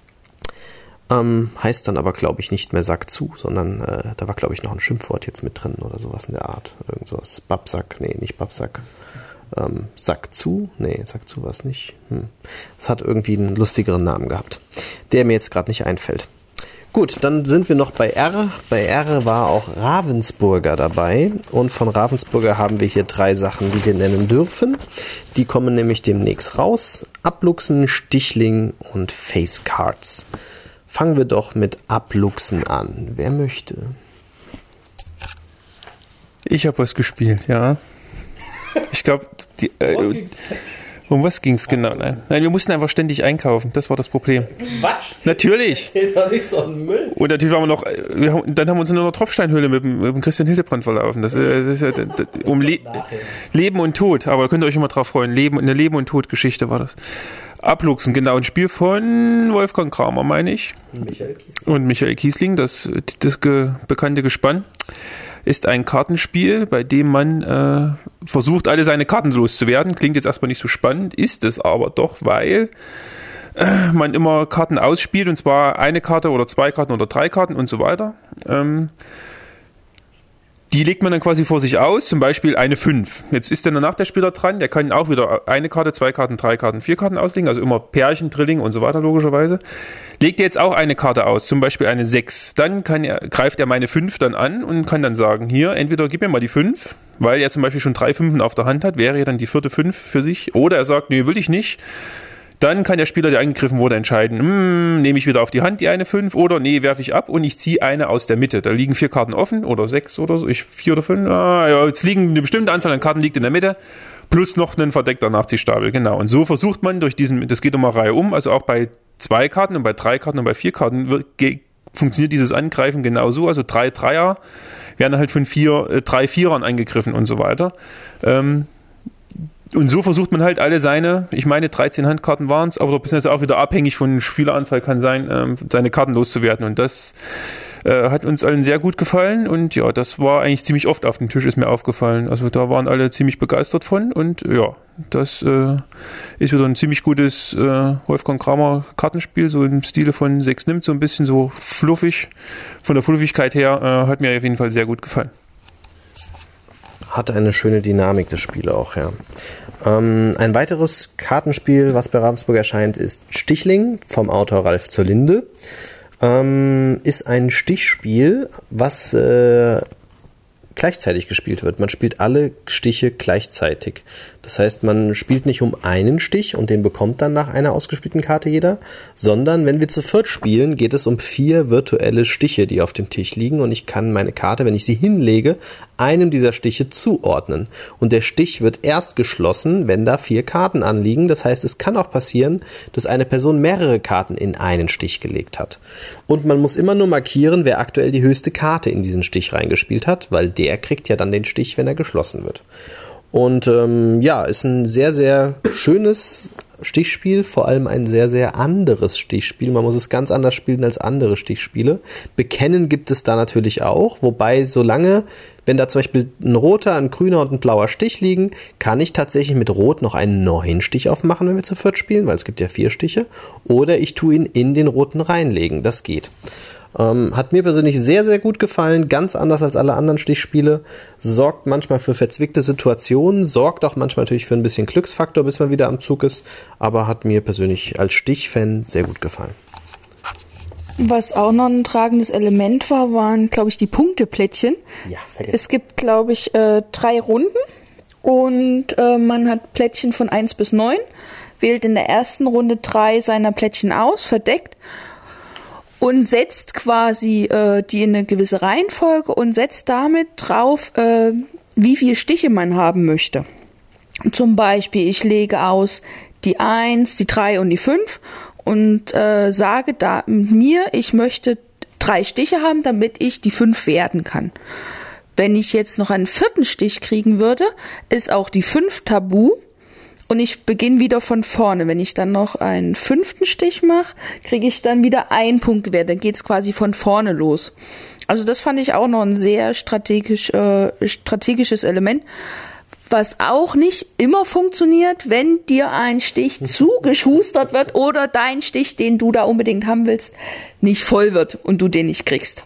Ähm, heißt dann aber, glaube ich, nicht mehr Sack zu, sondern äh, da war, glaube ich, noch ein Schimpfwort jetzt mit drin oder sowas in der Art. Irgend sowas. Babsack, nee, nicht Babsack. Ähm, Sack zu? Nee, Sack zu war es nicht. Hm. Das hat irgendwie einen lustigeren Namen gehabt, der mir jetzt gerade nicht einfällt. Gut, dann sind wir noch bei R. Bei R war auch Ravensburger dabei und von Ravensburger haben wir hier drei Sachen, die wir nennen dürfen. Die kommen nämlich demnächst raus. Abluchsen, Stichling und Face Cards. Fangen wir doch mit Abluchsen an. Wer möchte? Ich habe was gespielt, ja. Ich glaube, äh, um was ging's genau? Nein. Nein, wir mussten einfach ständig einkaufen. Das war das Problem. Quatsch! Natürlich! Erzähl doch nicht so einen Müll. Und natürlich waren wir noch, wir haben, dann haben wir uns in einer Tropfsteinhöhle mit dem, mit dem Christian Hildebrand verlaufen. Das, das ist ja, das, um Le- Leben und Tod. Aber da könnt ihr euch immer drauf freuen. Leben, eine Leben- und Tod-Geschichte war das. Abluchsen, genau, ein Spiel von Wolfgang Kramer, meine ich. Michael Kiesling. Und Michael Kiesling, das, das ge, bekannte Gespann, ist ein Kartenspiel, bei dem man äh, versucht, alle seine Karten loszuwerden. Klingt jetzt erstmal nicht so spannend, ist es aber doch, weil äh, man immer Karten ausspielt, und zwar eine Karte oder zwei Karten oder drei Karten und so weiter. Ähm, Die legt man dann quasi vor sich aus, zum Beispiel eine fünf. Jetzt ist dann danach der Spieler dran, der kann auch wieder eine Karte, zwei Karten, drei Karten, vier Karten auslegen, also immer Pärchen, Drilling und so weiter logischerweise. Legt er jetzt auch eine Karte aus, zum Beispiel eine sechs, dann kann er, greift er meine fünf dann an und kann dann sagen, hier, entweder gib mir mal die fünf, weil er zum Beispiel schon drei Fünfen auf der Hand hat, wäre ja dann die vierte fünf für sich, oder er sagt, nee, will ich nicht. Dann kann der Spieler, der angegriffen wurde, entscheiden, hm, nehme ich wieder auf die Hand die eine fünf oder nee, werfe ich ab und ich ziehe eine aus der Mitte. Da liegen vier Karten offen oder sechs oder so, ich vier oder fünf. Ah, ja, jetzt liegen eine bestimmte Anzahl an Karten liegt in der Mitte, plus noch ein verdeckter Nachziehstapel, genau. Und so versucht man durch diesen, das geht immer Reihe um, also auch bei zwei Karten und bei drei Karten und bei vier Karten wird, ge, funktioniert dieses Angreifen genauso. Also drei Dreier werden halt von vier, äh, drei Vierern angegriffen und so weiter. Ähm, Und so versucht man halt alle seine, ich meine dreizehn Handkarten waren es, aber das ist jetzt auch wieder abhängig von Spieleranzahl kann sein, ähm, seine Karten loszuwerden. Und das äh, hat uns allen sehr gut gefallen. Und ja, das war eigentlich ziemlich oft auf dem Tisch, ist mir aufgefallen. Also da waren alle ziemlich begeistert von. Und ja, das äh, ist wieder ein ziemlich gutes äh, Wolfgang Kramer Kartenspiel, so im Stile von Sechs nimmt, so ein bisschen so fluffig. Von der Fluffigkeit her äh, hat mir auf jeden Fall sehr gut gefallen. Hat eine schöne Dynamik, das Spiel auch, ja. Ähm, ein weiteres Kartenspiel, was bei Ravensburg erscheint, ist Stichling vom Autor Ralf zur Linde. Ähm, ist ein Stichspiel, was äh, gleichzeitig gespielt wird. Man spielt alle Stiche gleichzeitig. Das heißt, man spielt nicht um einen Stich und den bekommt dann nach einer ausgespielten Karte jeder, sondern wenn wir zu viert spielen, geht es um vier virtuelle Stiche, die auf dem Tisch liegen und ich kann meine Karte, wenn ich sie hinlege, einem dieser Stiche zuordnen. Und der Stich wird erst geschlossen, wenn da vier Karten anliegen. Das heißt, es kann auch passieren, dass eine Person mehrere Karten in einen Stich gelegt hat. Und man muss immer nur markieren, wer aktuell die höchste Karte in diesen Stich reingespielt hat, weil der der kriegt ja dann den Stich, wenn er geschlossen wird. Und ähm, ja, ist ein sehr, sehr schönes Stichspiel, vor allem ein sehr, sehr anderes Stichspiel. Man muss es ganz anders spielen als andere Stichspiele. Bekennen gibt es da natürlich auch, wobei solange, wenn da zum Beispiel ein roter, ein grüner und ein blauer Stich liegen, kann ich tatsächlich mit Rot noch einen neuen Stich aufmachen, wenn wir zu viert spielen, weil es gibt ja vier Stiche. Oder ich tue ihn in den roten reinlegen, das geht. Ähm, hat mir persönlich sehr, sehr gut gefallen, ganz anders als alle anderen Stichspiele, sorgt manchmal für verzwickte Situationen, sorgt auch manchmal natürlich für ein bisschen Glücksfaktor, bis man wieder am Zug ist, aber hat mir persönlich als Stichfan sehr gut gefallen. Was auch noch ein tragendes Element war, waren, glaube ich, die Punkteplättchen. Ja, vergessen. Es gibt, glaube ich, äh, drei Runden und äh, man hat Plättchen von eins bis neun, wählt in der ersten Runde drei seiner Plättchen aus, verdeckt, und setzt quasi äh, die in eine gewisse Reihenfolge und setzt damit drauf, äh, wie viele Stiche man haben möchte. Zum Beispiel, ich lege aus die eins, die drei und die fünf und äh, sage da mir, ich möchte drei Stiche haben, damit ich die fünf werden kann. Wenn ich jetzt noch einen vierten Stich kriegen würde, ist auch die fünf tabu. Und ich beginne wieder von vorne. Wenn ich dann noch einen fünften Stich mache, kriege ich dann wieder einen Punkt gewährt. Dann geht's quasi von vorne los. Also das fand ich auch noch ein sehr strategisch, äh, strategisches Element. Was auch nicht immer funktioniert, wenn dir ein Stich zugeschustert wird oder dein Stich, den du da unbedingt haben willst, nicht voll wird und du den nicht kriegst.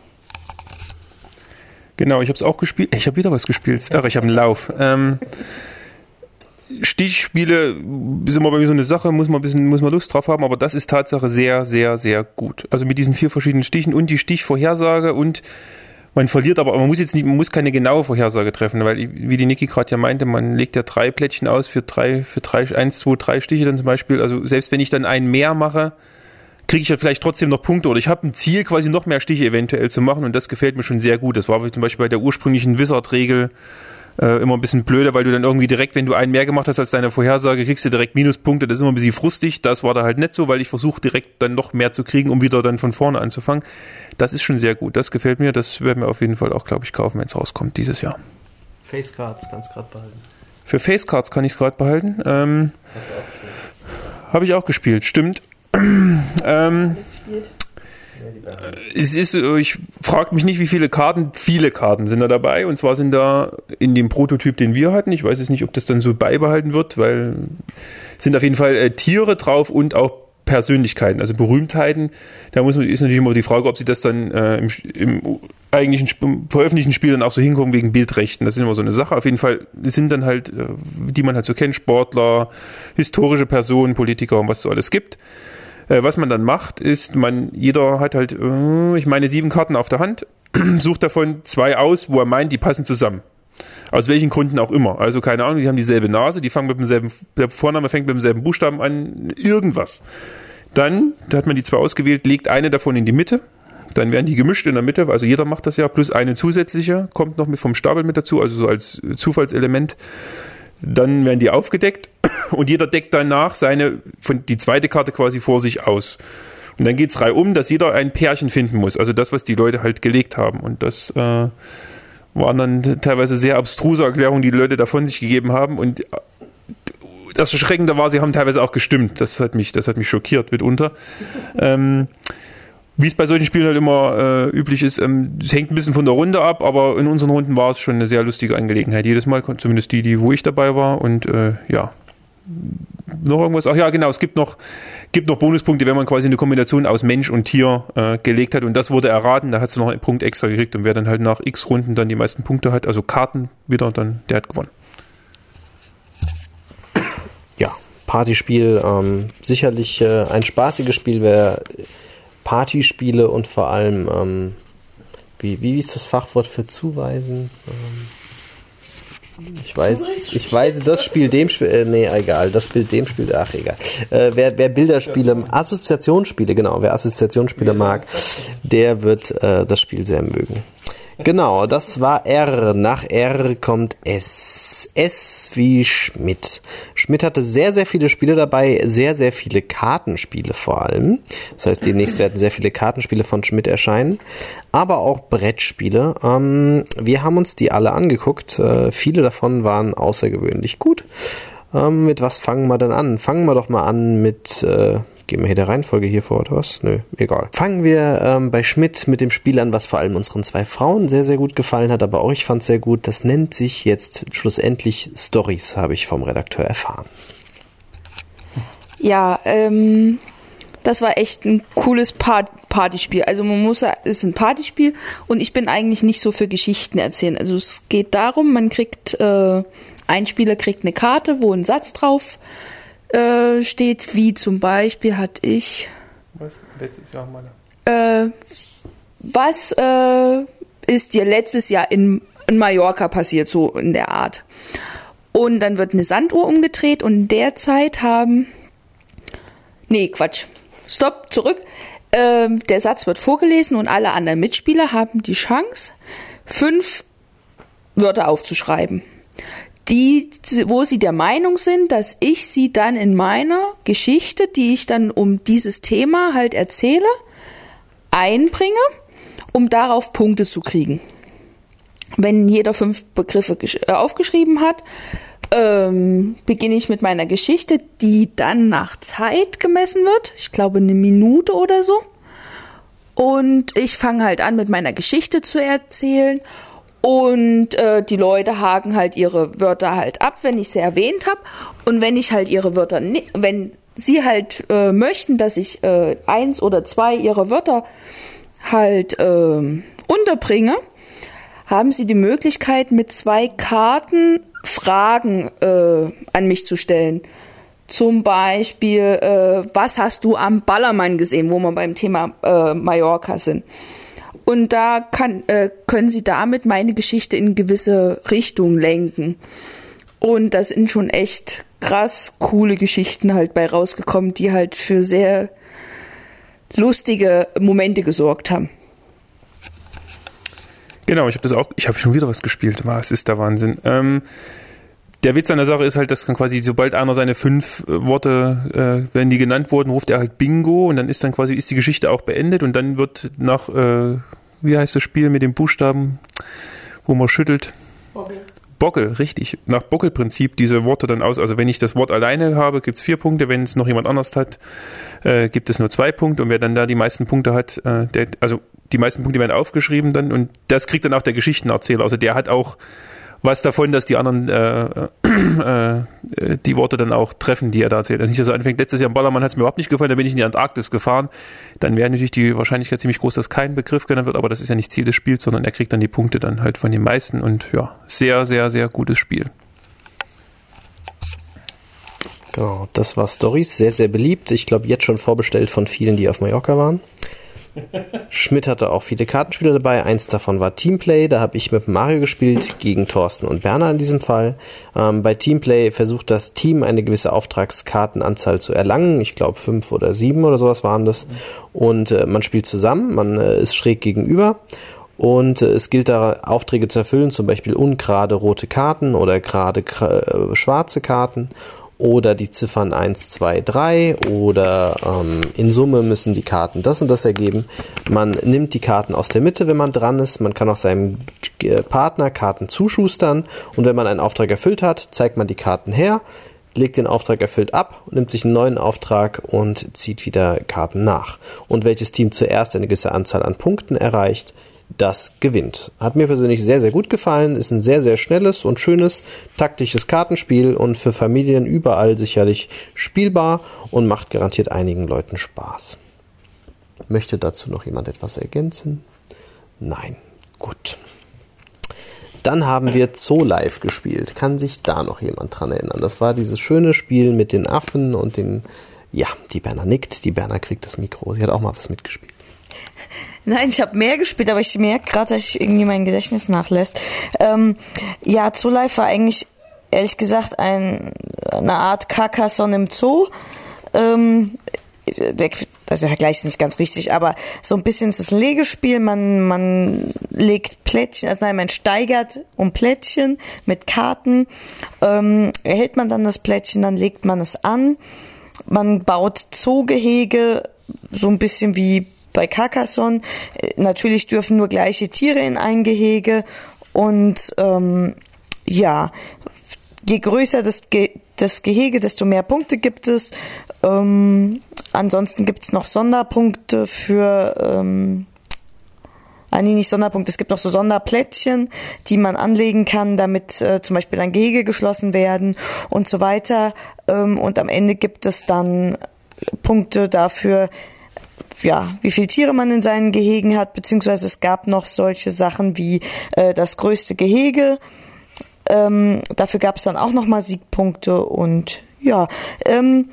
Genau, ich habe es auch gespielt. Ich habe wieder was gespielt. Ach, ich habe einen Lauf. Ähm... Stichspiele ist immer bei mir so eine Sache, muss man ein bisschen, muss man Lust drauf haben, aber das ist Tatsache sehr, sehr, sehr gut. Also mit diesen vier verschiedenen Stichen und die Stichvorhersage und man verliert aber, man muss jetzt nicht, man muss keine genaue Vorhersage treffen, weil, wie die Niki gerade ja meinte, man legt ja drei Plättchen aus für drei, für drei, eins, zwei, drei Stiche dann zum Beispiel. Also selbst wenn ich dann einen mehr mache, kriege ich ja vielleicht trotzdem noch Punkte oder ich habe ein Ziel, quasi noch mehr Stiche eventuell zu machen und das gefällt mir schon sehr gut. Das war zum Beispiel bei der ursprünglichen Wizard-Regel Äh, immer ein bisschen blöder, weil du dann irgendwie direkt, wenn du einen mehr gemacht hast als deine Vorhersage, kriegst du direkt Minuspunkte. Das ist immer ein bisschen frustig. Das war da halt nicht so, weil ich versuche direkt dann noch mehr zu kriegen, um wieder dann von vorne anzufangen. Das ist schon sehr gut. Das gefällt mir. Das werden wir auf jeden Fall auch, glaube ich, kaufen, wenn es rauskommt dieses Jahr. Facecards kannst du gerade behalten. Für Facecards kann ich es gerade behalten. Ähm, Habe ich auch gespielt, stimmt. ähm, Es ist, ich frage mich nicht, wie viele Karten, viele Karten sind da dabei und zwar sind da in dem Prototyp, den wir hatten, ich weiß jetzt nicht, ob das dann so beibehalten wird, weil sind auf jeden Fall äh, Tiere drauf und auch Persönlichkeiten, also Berühmtheiten. Da muss man, ist natürlich immer die Frage, ob sie das dann äh, im, im eigentlichen im veröffentlichten Spiel dann auch so hinkommen wegen Bildrechten. Das ist immer so eine Sache. Auf jeden Fall sind dann halt, äh, die man halt so kennt, Sportler, historische Personen, Politiker und was es so alles gibt. Was man dann macht, ist, man, jeder hat halt, ich meine, sieben Karten auf der Hand, sucht davon zwei aus, wo er meint, die passen zusammen. Aus welchen Gründen auch immer. Also keine Ahnung, die haben dieselbe Nase, die fangen mit demselben, der Vorname fängt mit demselben Buchstaben an, irgendwas. Dann, da hat man die zwei ausgewählt, legt eine davon in die Mitte, dann werden die gemischt in der Mitte, also jeder macht das ja, plus eine zusätzliche, kommt noch mit vom Stapel mit dazu, also so als Zufallselement. Dann werden die aufgedeckt und jeder deckt danach seine, von, die zweite Karte quasi vor sich aus. Und dann geht's reihum, dass jeder ein Pärchen finden muss. Also das, was die Leute halt gelegt haben. Und das äh, waren dann teilweise sehr abstruse Erklärungen, die die Leute da von sich gegeben haben. Und das Erschreckende war, sie haben teilweise auch gestimmt. Das hat mich, das hat mich schockiert mitunter. ähm, Wie es bei solchen Spielen halt immer äh, üblich ist, ähm, es hängt ein bisschen von der Runde ab, aber in unseren Runden war es schon eine sehr lustige Angelegenheit. Jedes Mal, zumindest die, die wo ich dabei war. Und äh, ja, noch irgendwas? Ach ja, genau, es gibt noch, gibt noch Bonuspunkte, wenn man quasi eine Kombination aus Mensch und Tier äh, gelegt hat. Und das wurde erraten, da hat es noch einen Punkt extra gekriegt. Und wer dann halt nach x Runden dann die meisten Punkte hat, also Karten wieder, dann der hat gewonnen. Ja, Partyspiel, ähm, sicherlich äh, ein spaßiges Spiel, wer Partyspiele und vor allem, ähm, wie, wie ist das Fachwort für zuweisen? Ähm, ich weiß, ich weiß, das Spiel dem Spiel, äh, nee, egal, das Bild dem Spiel, ach, egal. Äh, wer, wer Bilderspiele, Assoziationsspiele, genau, wer Assoziationsspiele mag, der wird äh, das Spiel sehr mögen. Genau, das war R. Nach R kommt S. S wie Schmidt. Schmidt hatte sehr, sehr viele Spiele dabei, sehr, sehr viele Kartenspiele vor allem. Das heißt, demnächst werden sehr viele Kartenspiele von Schmidt erscheinen, aber auch Brettspiele. Ähm, wir haben uns die alle angeguckt. Äh, viele davon waren außergewöhnlich gut. Ähm, mit was fangen wir denn an? Fangen wir doch mal an mit... Äh, Gehen wir hier der Reihenfolge hier vor, oder was? Nö, egal. Fangen wir ähm, bei Schmidt mit dem Spiel an, was vor allem unseren zwei Frauen sehr, sehr gut gefallen hat, aber auch ich fand es sehr gut. Das nennt sich jetzt schlussendlich Stories, habe ich vom Redakteur erfahren. Ja, ähm, das war echt ein cooles Part- Partyspiel. Also man muss sagen, es ist ein Partyspiel und ich bin eigentlich nicht so für Geschichten erzählen. Also es geht darum, man kriegt, äh, ein Spieler kriegt eine Karte, wo ein Satz drauf Äh, steht, wie zum Beispiel hatte ich Was? Letztes Jahr mal. äh, was äh, ist dir letztes Jahr in, in Mallorca passiert, so in der Art. Und dann wird eine Sanduhr umgedreht und in der Zeit haben nee, Quatsch, stopp, zurück. Ähm, der Satz wird vorgelesen und alle anderen Mitspieler haben die Chance, fünf Wörter aufzuschreiben, die, wo sie der Meinung sind, dass ich sie dann in meiner Geschichte, die ich dann um dieses Thema halt erzähle, einbringe, um darauf Punkte zu kriegen. Wenn jeder fünf Begriffe gesch- äh, aufgeschrieben hat, ähm, beginne ich mit meiner Geschichte, die dann nach Zeit gemessen wird. Ich glaube eine Minute oder so. Und ich fange halt an, mit meiner Geschichte zu erzählen. Und äh, die Leute haken halt ihre Wörter halt ab, wenn ich sie erwähnt habe. Und wenn ich halt ihre Wörter, ni- wenn sie halt äh, möchten, dass ich äh, eins oder zwei ihrer Wörter halt äh, unterbringe, haben sie die Möglichkeit, mit zwei Karten Fragen äh, an mich zu stellen. Zum Beispiel, äh, was hast du am Ballermann gesehen, wo wir beim Thema äh, Mallorca sind. Und da kann, äh, können sie damit meine Geschichte in gewisse Richtung lenken. Und da sind schon echt krass coole Geschichten halt bei rausgekommen, die halt für sehr lustige Momente gesorgt haben. Genau, ich habe das auch, ich habe schon wieder was gespielt. Was ist der Wahnsinn? Ähm, der Witz an der Sache ist halt, dass dann quasi, sobald einer seine fünf äh, Worte, äh, wenn die genannt wurden, ruft er halt Bingo und dann ist dann quasi, ist die Geschichte auch beendet und dann wird nach, äh, wie heißt das Spiel mit den Buchstaben, wo man schüttelt? Bockel. Bockel, richtig. Nach Bockel-Prinzip diese Worte dann aus. Also wenn ich das Wort alleine habe, gibt's vier Punkte. Wenn es noch jemand anders hat, äh, gibt es nur zwei Punkte. Und wer dann da die meisten Punkte hat, äh, der, also die meisten Punkte werden aufgeschrieben dann und das kriegt dann auch der Geschichtenerzähler. Also der hat auch was davon, dass die anderen äh, äh, die Worte dann auch treffen, die er da erzählt. Also nicht, dass er anfängt, letztes Jahr im Ballermann hat es mir überhaupt nicht gefallen, da bin ich in die Antarktis gefahren. Dann wäre natürlich die Wahrscheinlichkeit ziemlich groß, dass kein Begriff genannt wird, aber das ist ja nicht Ziel des Spiels, sondern er kriegt dann die Punkte dann halt von den meisten und ja, sehr, sehr, sehr gutes Spiel. Genau, das war Stories, sehr, sehr beliebt. Ich glaube, jetzt schon vorbestellt von vielen, die auf Mallorca waren. Schmidt hatte auch viele Kartenspiele dabei. Eins davon war Teamplay. Da habe ich mit Mario gespielt, gegen Thorsten und Berner in diesem Fall. Ähm, bei Teamplay versucht das Team eine gewisse Auftragskartenanzahl zu erlangen. Ich glaube fünf oder sieben oder sowas waren das. Und äh, man spielt zusammen, man äh, ist schräg gegenüber. Und äh, es gilt da, Aufträge zu erfüllen, zum Beispiel ungerade rote Karten oder gerade äh, schwarze Karten. Oder die Ziffern eins, zwei, drei oder ähm, in Summe müssen die Karten das und das ergeben. Man nimmt die Karten aus der Mitte, wenn man dran ist. Man kann auch seinem Partner Karten zuschustern. Und wenn man einen Auftrag erfüllt hat, zeigt man die Karten her, legt den Auftrag erfüllt ab, nimmt sich einen neuen Auftrag und zieht wieder Karten nach. Und welches Team zuerst eine gewisse Anzahl an Punkten erreicht, das gewinnt. Hat mir persönlich sehr, sehr gut gefallen. Ist ein sehr, sehr schnelles und schönes taktisches Kartenspiel und für Familien überall sicherlich spielbar und macht garantiert einigen Leuten Spaß. Möchte dazu noch jemand etwas ergänzen? Nein. Gut. Dann haben wir Zoolife gespielt. Kann sich da noch jemand dran erinnern? Das war dieses schöne Spiel mit den Affen und den... Ja, die Berner nickt, die Berner kriegt das Mikro. Sie hat auch mal was mitgespielt. Nein, ich habe mehr gespielt, aber ich merke gerade, dass ich irgendwie mein Gedächtnis nachlässt. Ähm, ja, Zoolife war eigentlich, ehrlich gesagt, ein, eine Art Carcassonne im Zoo. Ähm, der also der Vergleich ist nicht ganz richtig, aber so ein bisschen ist es ein Legespiel, man, man legt Plättchen, also nein, man steigert um Plättchen mit Karten, ähm, erhält man dann das Plättchen, dann legt man es an, man baut Zoogehege, so ein bisschen wie bei Carcassonne, natürlich dürfen nur gleiche Tiere in ein Gehege und ähm, ja, je größer das, Ge- das Gehege, desto mehr Punkte gibt es. Ähm, ansonsten gibt es noch Sonderpunkte für, ähm, ah nee, nicht Sonderpunkte, es gibt noch so Sonderplättchen, die man anlegen kann, damit äh, zum Beispiel ein Gehege geschlossen werden und so weiter. Ähm, und am Ende gibt es dann Punkte dafür, ja, wie viele Tiere man in seinen Gehegen hat, beziehungsweise es gab noch solche Sachen wie äh, das größte Gehege. Ähm, dafür gab es dann auch nochmal Siegpunkte und ja, ähm,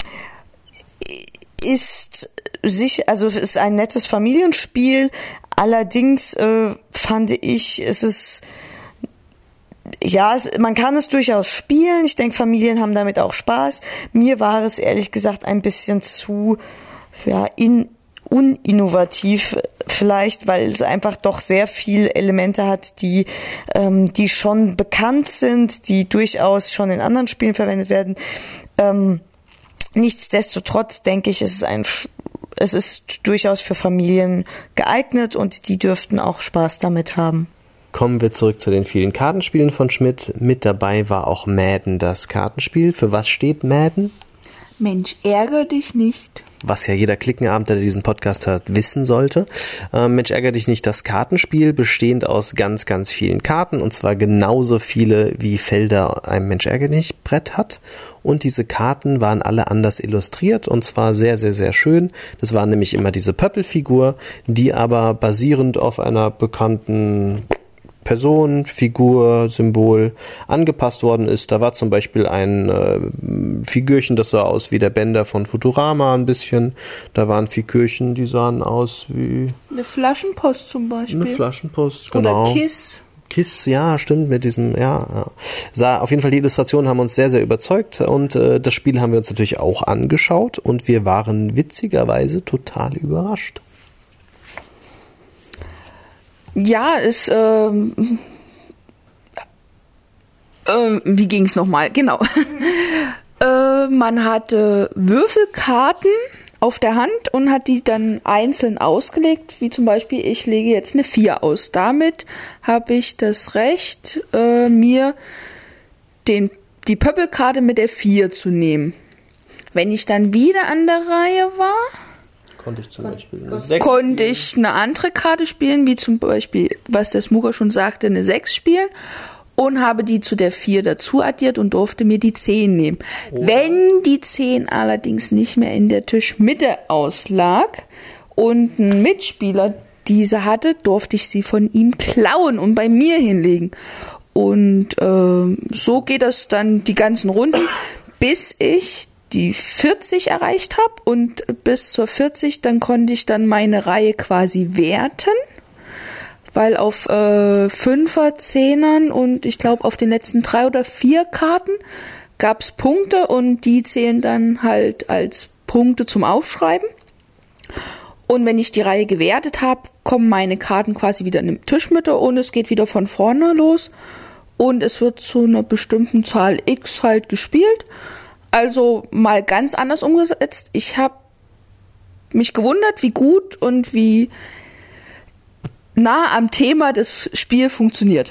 ist sich, also es ist ein nettes Familienspiel, allerdings äh, fand ich, es ist, ja, es, man kann es durchaus spielen, ich denke, Familien haben damit auch Spaß, mir war es ehrlich gesagt ein bisschen zu, ja, in, uninnovativ vielleicht, weil es einfach doch sehr viele Elemente hat, die, ähm, die schon bekannt sind, die durchaus schon in anderen Spielen verwendet werden, ähm, nichtsdestotrotz denke ich, es ist ein, es ist durchaus für Familien geeignet und die dürften auch Spaß damit haben. Kommen wir zurück zu den vielen Kartenspielen von Schmidt. Mit dabei war auch Madden, das Kartenspiel. Für was steht Madden? Mensch, ärgere dich nicht. Was ja jeder Klickenabend, der diesen Podcast hört, wissen sollte. Ähm, Mensch, ärgere dich nicht, das Kartenspiel, bestehend aus ganz, ganz vielen Karten, und zwar genauso viele, wie Felder ein Mensch, ärgere dich nicht Brett hat. Und diese Karten waren alle anders illustriert, und zwar sehr, sehr, sehr schön. Das war nämlich immer diese Pöppelfigur, die aber basierend auf einer bekannten Person, Figur, Symbol angepasst worden ist. Da war zum Beispiel ein äh, Figürchen, das sah aus wie der Bender von Futurama ein bisschen. Da waren Figürchen, die sahen aus wie... Eine Flaschenpost zum Beispiel. Eine Flaschenpost, genau. Oder Kiss. Kiss, ja, stimmt, mit diesem, ja, ja. Sah, auf jeden Fall, die Illustrationen haben uns sehr, sehr überzeugt, und äh, das Spiel haben wir uns natürlich auch angeschaut, und wir waren witzigerweise total überrascht. Ja, es, ähm, äh, wie ging's nochmal? Genau. äh, man hatte Würfelkarten auf der Hand und hat die dann einzeln ausgelegt, wie zum Beispiel, ich lege jetzt eine vier aus. Damit habe ich das Recht, äh, mir den, die Pöppelkarte mit der vier zu nehmen. Wenn ich dann wieder an der Reihe war, Konnte ich zum Beispiel eine sechs konnte ich eine andere Karte spielen, wie zum Beispiel, was der Smuggler schon sagte, eine sechs spielen, und habe die zu der vier dazu addiert und durfte mir die zehn nehmen. Oh. Wenn die zehn allerdings nicht mehr in der Tischmitte auslag und ein Mitspieler diese hatte, durfte ich sie von ihm klauen und bei mir hinlegen. Und äh, so geht das dann die ganzen Runden, bis ich die vierzig erreicht habe, und bis zur vierzig, dann konnte ich dann meine Reihe quasi werten, weil auf äh, Fünfer, Zehnern und ich glaube auf den letzten drei oder vier Karten gab es Punkte, und die zählen dann halt als Punkte zum Aufschreiben. Und wenn ich die Reihe gewertet habe, kommen meine Karten quasi wieder in die Tischmitte und es geht wieder von vorne los, und es wird zu einer bestimmten Zahl X halt gespielt. Also mal ganz anders umgesetzt. Ich habe mich gewundert, wie gut und wie nah am Thema das Spiel funktioniert.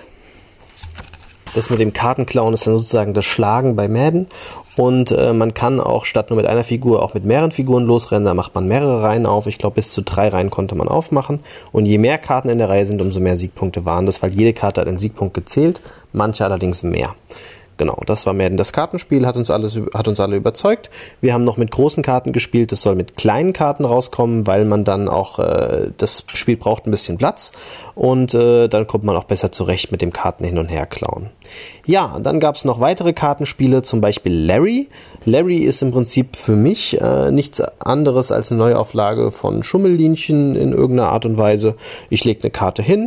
Das mit dem Kartenklauen ist dann sozusagen das Schlagen bei Madden, und äh, man kann auch statt nur mit einer Figur auch mit mehreren Figuren losrennen. Da macht man mehrere Reihen auf. Ich glaube, bis zu drei Reihen konnte man aufmachen, und je mehr Karten in der Reihe sind, umso mehr Siegpunkte waren das, weil jede Karte hat einen Siegpunkt gezählt, manche allerdings mehr. Genau, das war Madden. Das Kartenspiel hat uns alles, hat uns alle überzeugt. Wir haben noch mit großen Karten gespielt. Es soll mit kleinen Karten rauskommen, weil man dann auch, äh, das Spiel braucht ein bisschen Platz, und äh, dann kommt man auch besser zurecht mit dem Karten hin und her klauen. Ja, dann gab es noch weitere Kartenspiele, zum Beispiel Larry. Larry ist im Prinzip für mich äh, nichts anderes als eine Neuauflage von Schummellinchen in irgendeiner Art und Weise. Ich lege eine Karte hin,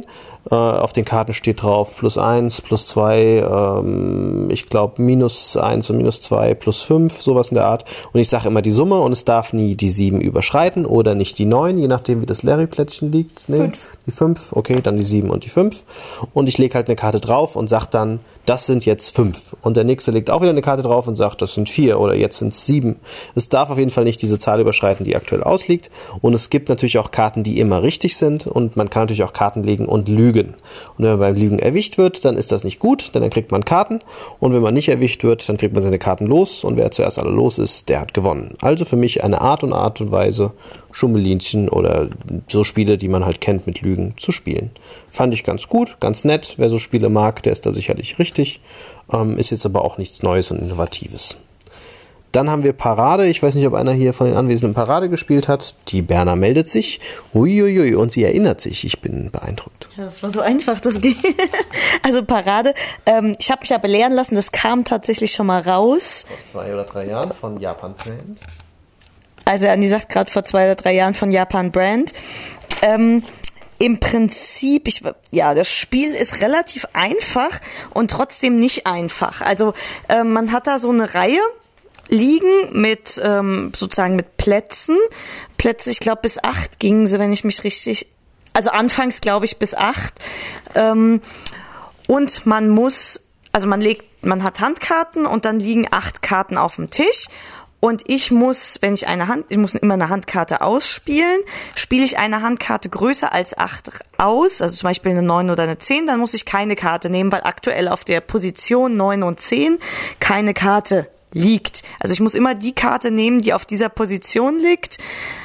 Äh, auf den Karten steht drauf plus eins, plus zwei, ähm, ich glaube minus eins und minus zwei, plus fünf, sowas in der Art. Und ich sage immer die Summe und es darf nie die sieben überschreiten oder nicht die neun, je nachdem wie das Larry-Plättchen liegt. Nee, fünf. Die fünf, okay, dann die sieben und die fünf. Und ich lege halt eine Karte drauf und sage dann, das sind jetzt fünf. Und der nächste legt auch wieder eine Karte drauf und sagt, das sind vier oder jetzt sind es sieben. Es darf auf jeden Fall nicht diese Zahl überschreiten, die aktuell ausliegt. Und es gibt natürlich auch Karten, die immer richtig sind. Und man kann natürlich auch Karten legen und lügen. Und wenn man beim Lügen erwischt wird, dann ist das nicht gut, denn dann kriegt man Karten. Und wenn man nicht erwischt wird, dann kriegt man seine Karten los. Und wer zuerst alle los ist, der hat gewonnen. Also für mich eine Art und Art und Weise, Schummelinchen oder so Spiele, die man halt kennt mit Lügen, zu spielen. Fand ich ganz gut, ganz nett. Wer so Spiele mag, der ist da sicherlich richtig. Ähm, ist jetzt aber auch nichts Neues und Innovatives. Dann haben wir Parade. Ich weiß nicht, ob einer hier von den Anwesenden Parade gespielt hat. Die Berner meldet sich. Uiuiui, und sie erinnert sich. Ich bin beeindruckt. Ja, das war so einfach, das ging. Also Parade. Ähm, ich habe mich ja belehren lassen, das kam tatsächlich schon mal raus. Vor zwei oder drei Jahren von Japan Brand. Also Andi sagt gerade vor zwei oder drei Jahren von Japan Brand. Ähm, Im Prinzip, ich, ja, das Spiel ist relativ einfach und trotzdem nicht einfach. Also äh, man hat da so eine Reihe liegen mit ähm, sozusagen mit Plätzen. Plätze, ich glaube bis acht gingen sie, wenn ich mich richtig, also anfangs glaube ich bis acht. Ähm, und man muss, also man legt, man hat Handkarten und dann liegen acht Karten auf dem Tisch. Und ich muss, wenn ich eine Hand, ich muss immer eine Handkarte ausspielen. Spiele ich eine Handkarte größer als acht aus, also zum Beispiel eine neun oder eine zehn, dann muss ich keine Karte nehmen, weil aktuell auf der Position neun und zehn keine Karte liegt. Also ich muss immer die Karte nehmen, die auf dieser Position liegt.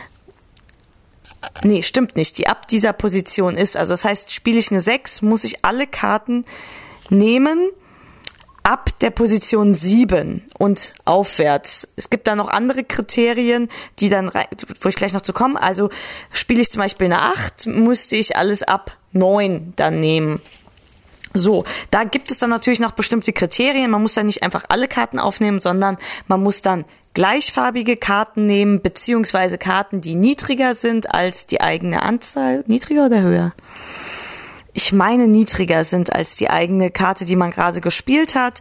Nee, stimmt nicht, die ab dieser Position ist. Also das heißt, spiele ich eine sechs, muss ich alle Karten nehmen ab der Position sieben und aufwärts. Es gibt da noch andere Kriterien, die dann, wo ich gleich noch zu komme. Also spiele ich zum Beispiel eine acht, müsste ich alles ab neun dann nehmen. So, da gibt es dann natürlich noch bestimmte Kriterien. Man muss dann nicht einfach alle Karten aufnehmen, sondern man muss dann gleichfarbige Karten nehmen, beziehungsweise Karten, die niedriger sind als die eigene Anzahl. Niedriger oder höher? Ich meine, niedriger sind als die eigene Karte, die man gerade gespielt hat.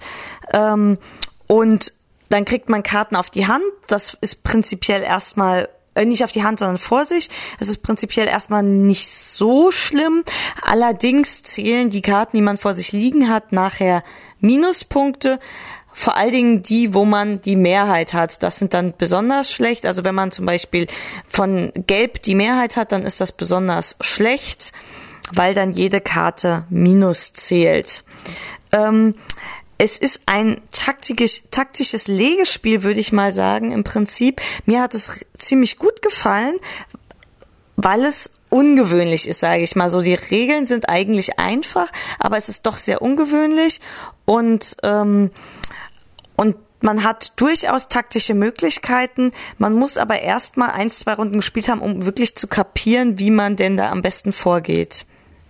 Und dann kriegt man Karten auf die Hand. Das ist prinzipiell erstmal nicht auf die Hand, sondern vor sich. Das ist prinzipiell erstmal nicht so schlimm. Allerdings zählen die Karten, die man vor sich liegen hat, nachher Minuspunkte. Vor allen Dingen die, wo man die Mehrheit hat. Das sind dann besonders schlecht. Also wenn man zum Beispiel von Gelb die Mehrheit hat, dann ist das besonders schlecht, weil dann jede Karte Minus zählt. Ähm, Es ist ein taktisch, taktisches Legespiel, würde ich mal sagen, im Prinzip. Mir hat es ziemlich gut gefallen, weil es ungewöhnlich ist, sage ich mal. So, die Regeln sind eigentlich einfach, aber es ist doch sehr ungewöhnlich und, ähm, und man hat durchaus taktische Möglichkeiten. Man muss aber erst mal ein, zwei Runden gespielt haben, um wirklich zu kapieren, wie man denn da am besten vorgeht.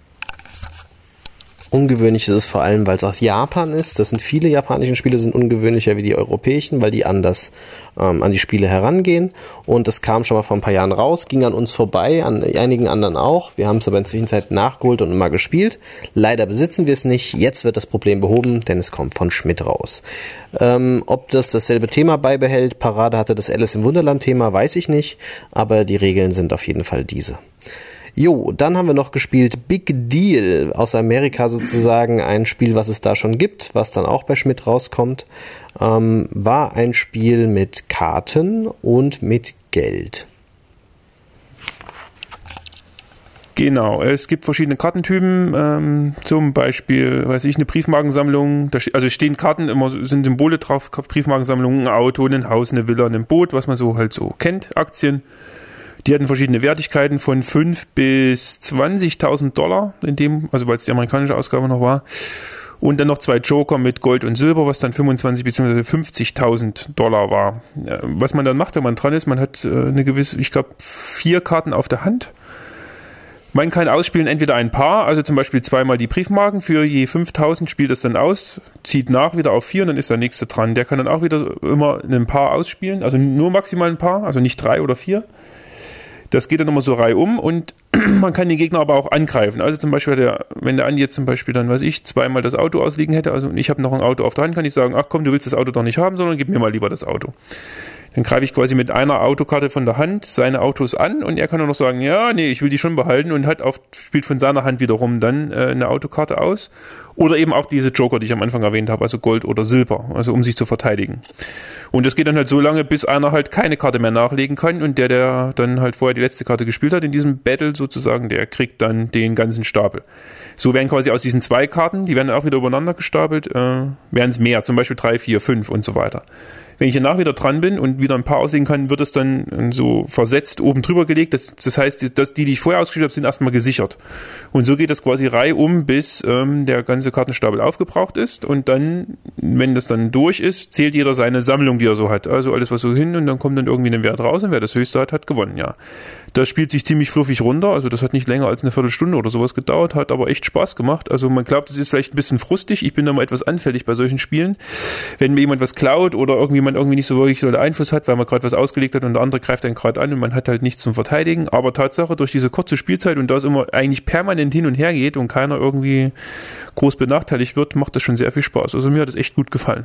Ungewöhnlich ist es vor allem, weil es aus Japan ist. Das sind viele japanische Spiele, sind ungewöhnlicher wie die europäischen, weil die anders ähm, an die Spiele herangehen. Und das kam schon mal vor ein paar Jahren raus, ging an uns vorbei, an einigen anderen auch. Wir haben es aber in der Zwischenzeit nachgeholt und immer gespielt. Leider besitzen wir es nicht. Jetzt wird das Problem behoben, denn es kommt von Schmidt raus. Ähm, ob das dasselbe Thema beibehält, Parade hatte das Alice im Wunderland Thema, weiß ich nicht. Aber die Regeln sind auf jeden Fall diese. Jo, dann haben wir noch gespielt Big Deal, aus Amerika sozusagen, ein Spiel, was es da schon gibt, was dann auch bei Schmidt rauskommt, ähm, war ein Spiel mit Karten und mit Geld. Genau, es gibt verschiedene Kartentypen, ähm, zum Beispiel, weiß ich, eine Briefmarkensammlung, da, also stehen Karten, immer sind Symbole drauf, Briefmarkensammlung, ein Auto, ein Haus, eine Villa, ein Boot, was man so halt so kennt, Aktien. Die hatten verschiedene Wertigkeiten von fünf bis zwanzigtausend Dollar, in dem, also weil es die amerikanische Ausgabe noch war. Und dann noch zwei Joker mit Gold und Silber, was dann fünfundzwanzig bzw. fünfzigtausend Dollar war. Was man dann macht, wenn man dran ist, man hat eine gewisse, ich glaube, vier Karten auf der Hand. Man kann ausspielen entweder ein Paar, also zum Beispiel zweimal die Briefmarken, für je fünftausend spielt das dann aus, zieht nach wieder auf vier und dann ist der nächste dran. Der kann dann auch wieder immer ein Paar ausspielen, also nur maximal ein Paar, also nicht drei oder vier. Das geht dann immer so reihum und man kann den Gegner aber auch angreifen. Also zum Beispiel, der, wenn der Andi jetzt zum Beispiel dann, weiß ich, zweimal das Auto ausliegen hätte, also ich habe noch ein Auto auf der Hand, kann ich sagen, ach komm, du willst das Auto doch nicht haben, sondern gib mir mal lieber das Auto. Dann greife ich quasi mit einer Autokarte von der Hand seine Autos an und er kann dann noch sagen, ja, nee, ich will die schon behalten und hat auf, spielt von seiner Hand wiederum dann äh, eine Autokarte aus. Oder eben auch diese Joker, die ich am Anfang erwähnt habe, also Gold oder Silber, also um sich zu verteidigen. Und das geht dann halt so lange, bis einer halt keine Karte mehr nachlegen kann und der, der dann halt vorher die letzte Karte gespielt hat in diesem Battle sozusagen, der kriegt dann den ganzen Stapel. So werden quasi aus diesen zwei Karten, die werden dann auch wieder übereinander gestapelt, äh, werden es mehr, zum Beispiel drei, vier, fünf und so weiter. Wenn ich danach wieder dran bin und wieder ein paar auslegen kann, wird es dann so versetzt oben drüber gelegt. Das, das heißt, dass die, die ich vorher ausgespielt habe, sind erstmal gesichert. Und so geht das quasi reihum, bis ähm, der ganze Kartenstapel aufgebraucht ist. Und dann, wenn das dann durch ist, zählt jeder seine Sammlung, die er so hat. Also alles, was so hin, und dann kommt dann irgendwie ein Wert raus. Und wer das höchste hat, hat gewonnen, ja. Das spielt sich ziemlich fluffig runter. Also das hat nicht länger als eine Viertelstunde oder sowas gedauert, hat aber echt Spaß gemacht. Also man glaubt, es ist vielleicht ein bisschen frustig. Ich bin da mal etwas anfällig bei solchen Spielen. Wenn mir jemand was klaut oder irgendwie man irgendwie nicht so wirklich so einen Einfluss hat, weil man gerade was ausgelegt hat und der andere greift einen gerade an und man hat halt nichts zum Verteidigen. Aber Tatsache, durch diese kurze Spielzeit und da es immer eigentlich permanent hin und her geht und keiner irgendwie groß benachteiligt wird, macht das schon sehr viel Spaß. Also mir hat es echt gut gefallen.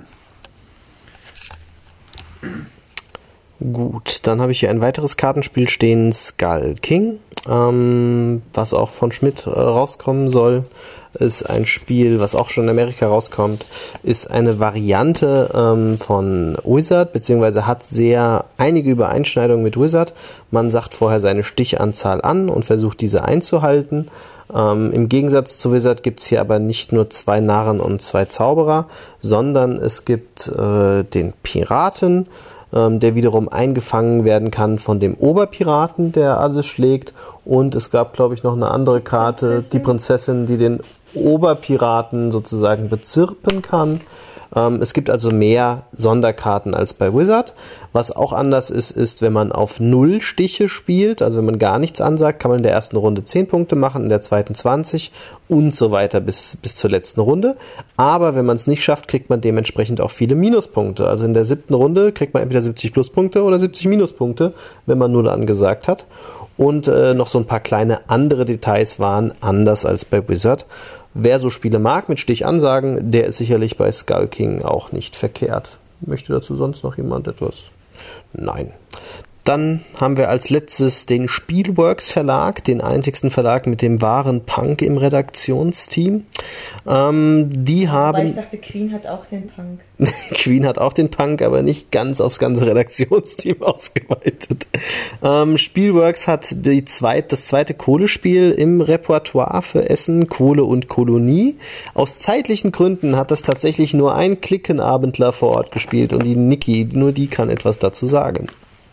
Gut, dann habe ich hier ein weiteres Kartenspiel stehen, Skull King, ähm, was auch von Schmidt äh, rauskommen soll. Ist ein Spiel, was auch schon in Amerika rauskommt, ist eine Variante ähm, von Wizard, beziehungsweise hat sehr einige Übereinschneidungen mit Wizard. Man sagt vorher seine Stichanzahl an und versucht diese einzuhalten. Ähm, im Gegensatz zu Wizard gibt es hier aber nicht nur zwei Narren und zwei Zauberer, sondern es gibt äh, den Piraten, ähm, der wiederum eingefangen werden kann von dem Oberpiraten, der alles schlägt. Und es gab, glaube ich, noch eine andere Karte, Prinzessin. die Prinzessin, die den Oberpiraten sozusagen bezirpen kann. Ähm, es gibt also mehr Sonderkarten als bei Wizard. Was auch anders ist, ist, wenn man auf null Stiche spielt, also wenn man gar nichts ansagt, kann man in der ersten Runde zehn Punkte machen, in der zweiten zwanzig und so weiter bis, bis zur letzten Runde. Aber wenn man es nicht schafft, kriegt man dementsprechend auch viele Minuspunkte. Also in der siebten Runde kriegt man entweder siebzig Pluspunkte oder siebzig Minuspunkte, wenn man null angesagt hat. Und äh, noch so ein paar kleine andere Details waren anders als bei Wizard. Wer so Spiele mag mit Stichansagen, der ist sicherlich bei Skull King auch nicht verkehrt. Möchte dazu sonst noch jemand etwas? Nein. Dann haben wir als letztes den Spielworks Verlag, den einzigsten Verlag mit dem wahren Punk im Redaktionsteam. Ähm, die haben. Aber ich dachte, Queen hat auch den Punk. Queen hat auch den Punk, aber nicht ganz aufs ganze Redaktionsteam ausgeweitet. Ähm, Spielworks hat die zweit, das zweite Kohlespiel im Repertoire für Essen, Kohle und Kolonie. Aus zeitlichen Gründen hat das tatsächlich nur ein Klickenabendler vor Ort gespielt und die Niki, nur die kann etwas dazu sagen.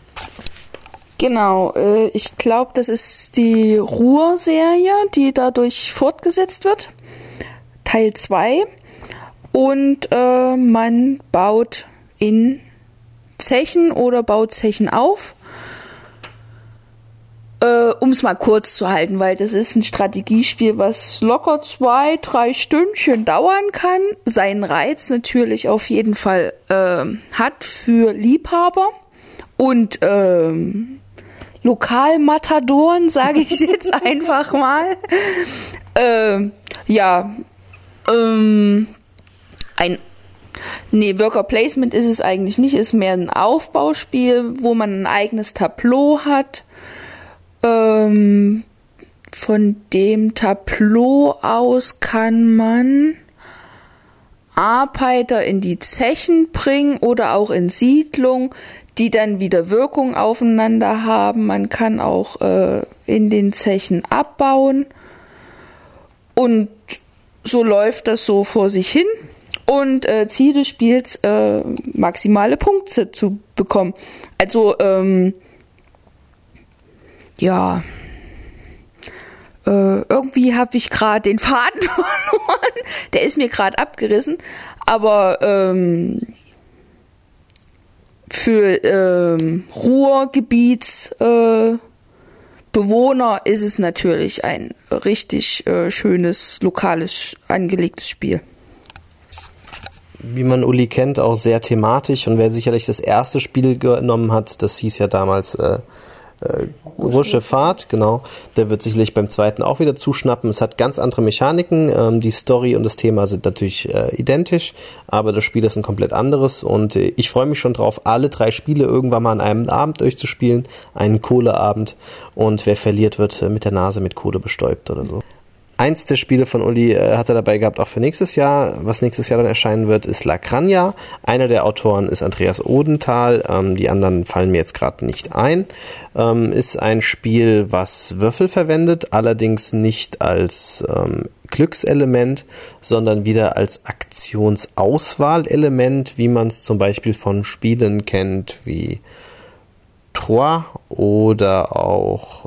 Genau, äh, ich glaube, das ist die Ruhr-Serie, die dadurch fortgesetzt wird. Teil zwei. Und äh, man baut in Zechen oder baut Zechen auf. Äh, um es mal kurz zu halten, weil das ist ein Strategiespiel, was locker zwei, drei Stündchen dauern kann. Seinen Reiz natürlich auf jeden Fall äh, hat für Liebhaber. Und ähm, Lokalmatadoren, sage ich jetzt einfach mal. Ähm, ja, ähm, ein, nee, Worker Placement ist es eigentlich nicht, ist mehr ein Aufbauspiel, wo man ein eigenes Tableau hat. Ähm, von dem Tableau aus kann man Arbeiter in die Zechen bringen oder auch in Siedlung, die dann wieder Wirkung aufeinander haben. Man kann auch äh, in den Zechen abbauen und so läuft das so vor sich hin und äh, Ziel des Spiels äh, maximale Punkte zu bekommen. Also ähm, ja, äh, irgendwie habe ich gerade den Faden verloren. Der ist mir gerade abgerissen, aber ähm, für ähm, Ruhrgebietsbewohner äh, ist es natürlich ein richtig äh, schönes, lokales, angelegtes Spiel. Wie man Uli kennt, auch sehr thematisch und wer sicherlich das erste Spiel genommen hat, das hieß ja damals äh, Äh, Rusche Fahrt, genau. Der wird sicherlich beim zweiten auch wieder zuschnappen. Es hat ganz andere Mechaniken. Ähm, die Story und das Thema sind natürlich äh, identisch, aber das Spiel ist ein komplett anderes und äh, ich freue mich schon drauf, alle drei Spiele irgendwann mal an einem Abend durchzuspielen. Einen Kohleabend und wer verliert, wird äh, mit der Nase mit Kohle bestäubt oder so. Eins der Spiele von Uli äh, hat er dabei gehabt, auch für nächstes Jahr. Was nächstes Jahr dann erscheinen wird, ist La Crania. Einer der Autoren ist Andreas Odenthal. Ähm, die anderen fallen mir jetzt gerade nicht ein. Ähm, ist ein Spiel, was Würfel verwendet, allerdings nicht als ähm, Glückselement, sondern wieder als Aktionsauswahlelement, wie man es zum Beispiel von Spielen kennt, wie Troyes oder auch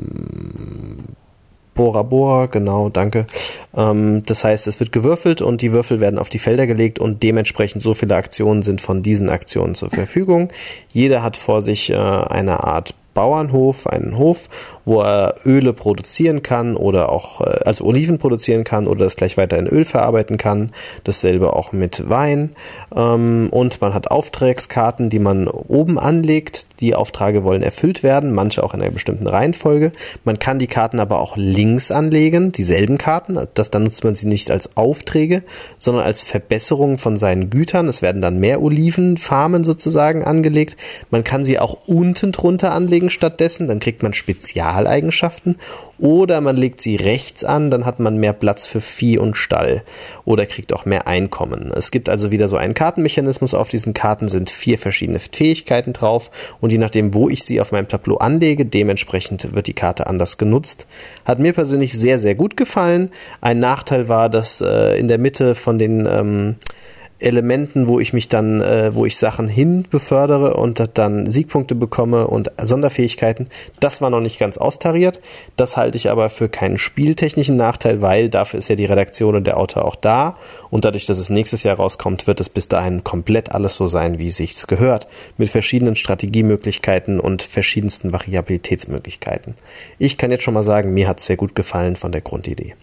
ähm, Bora Bora, genau, danke. Ähm, das heißt, es wird gewürfelt und die Würfel werden auf die Felder gelegt und dementsprechend so viele Aktionen sind von diesen Aktionen zur Verfügung. Jeder hat vor sich äh, eine Art Bauernhof, einen Hof, wo er Öle produzieren kann oder auch äh, also Oliven produzieren kann oder das gleich weiter in Öl verarbeiten kann. Dasselbe auch mit Wein. Ähm, und man hat Auftragskarten, die man oben anlegt. Die Aufträge wollen erfüllt werden, manche auch in einer bestimmten Reihenfolge. Man kann die Karten aber auch links anlegen, dieselben Karten. Das, dann nutzt man sie nicht als Aufträge, sondern als Verbesserung von seinen Gütern. Es werden dann mehr Olivenfarmen sozusagen angelegt. Man kann sie auch unten drunter anlegen stattdessen, dann kriegt man Spezialeigenschaften, oder man legt sie rechts an, dann hat man mehr Platz für Vieh und Stall oder kriegt auch mehr Einkommen. Es gibt also wieder so einen Kartenmechanismus. Auf diesen Karten sind vier verschiedene Fähigkeiten drauf und je nachdem, wo ich sie auf meinem Tableau anlege, dementsprechend wird die Karte anders genutzt. Hat mir persönlich sehr, sehr gut gefallen. Ein Nachteil war, dass äh, in der Mitte von den ähm, Elementen, wo ich mich dann, äh, wo ich Sachen hin befördere und dann Siegpunkte bekomme und Sonderfähigkeiten, das war noch nicht ganz austariert. Das halte ich aber für keinen spieltechnischen Nachteil, weil dafür ist ja die Redaktion und der Autor auch da und dadurch, dass es nächstes Jahr rauskommt, wird es bis dahin komplett alles so sein, wie es sich gehört, mit verschiedenen Strategiemöglichkeiten und verschiedensten Variabilitätsmöglichkeiten. Ich kann jetzt schon mal sagen, mir hat es sehr gut gefallen von der Grundidee.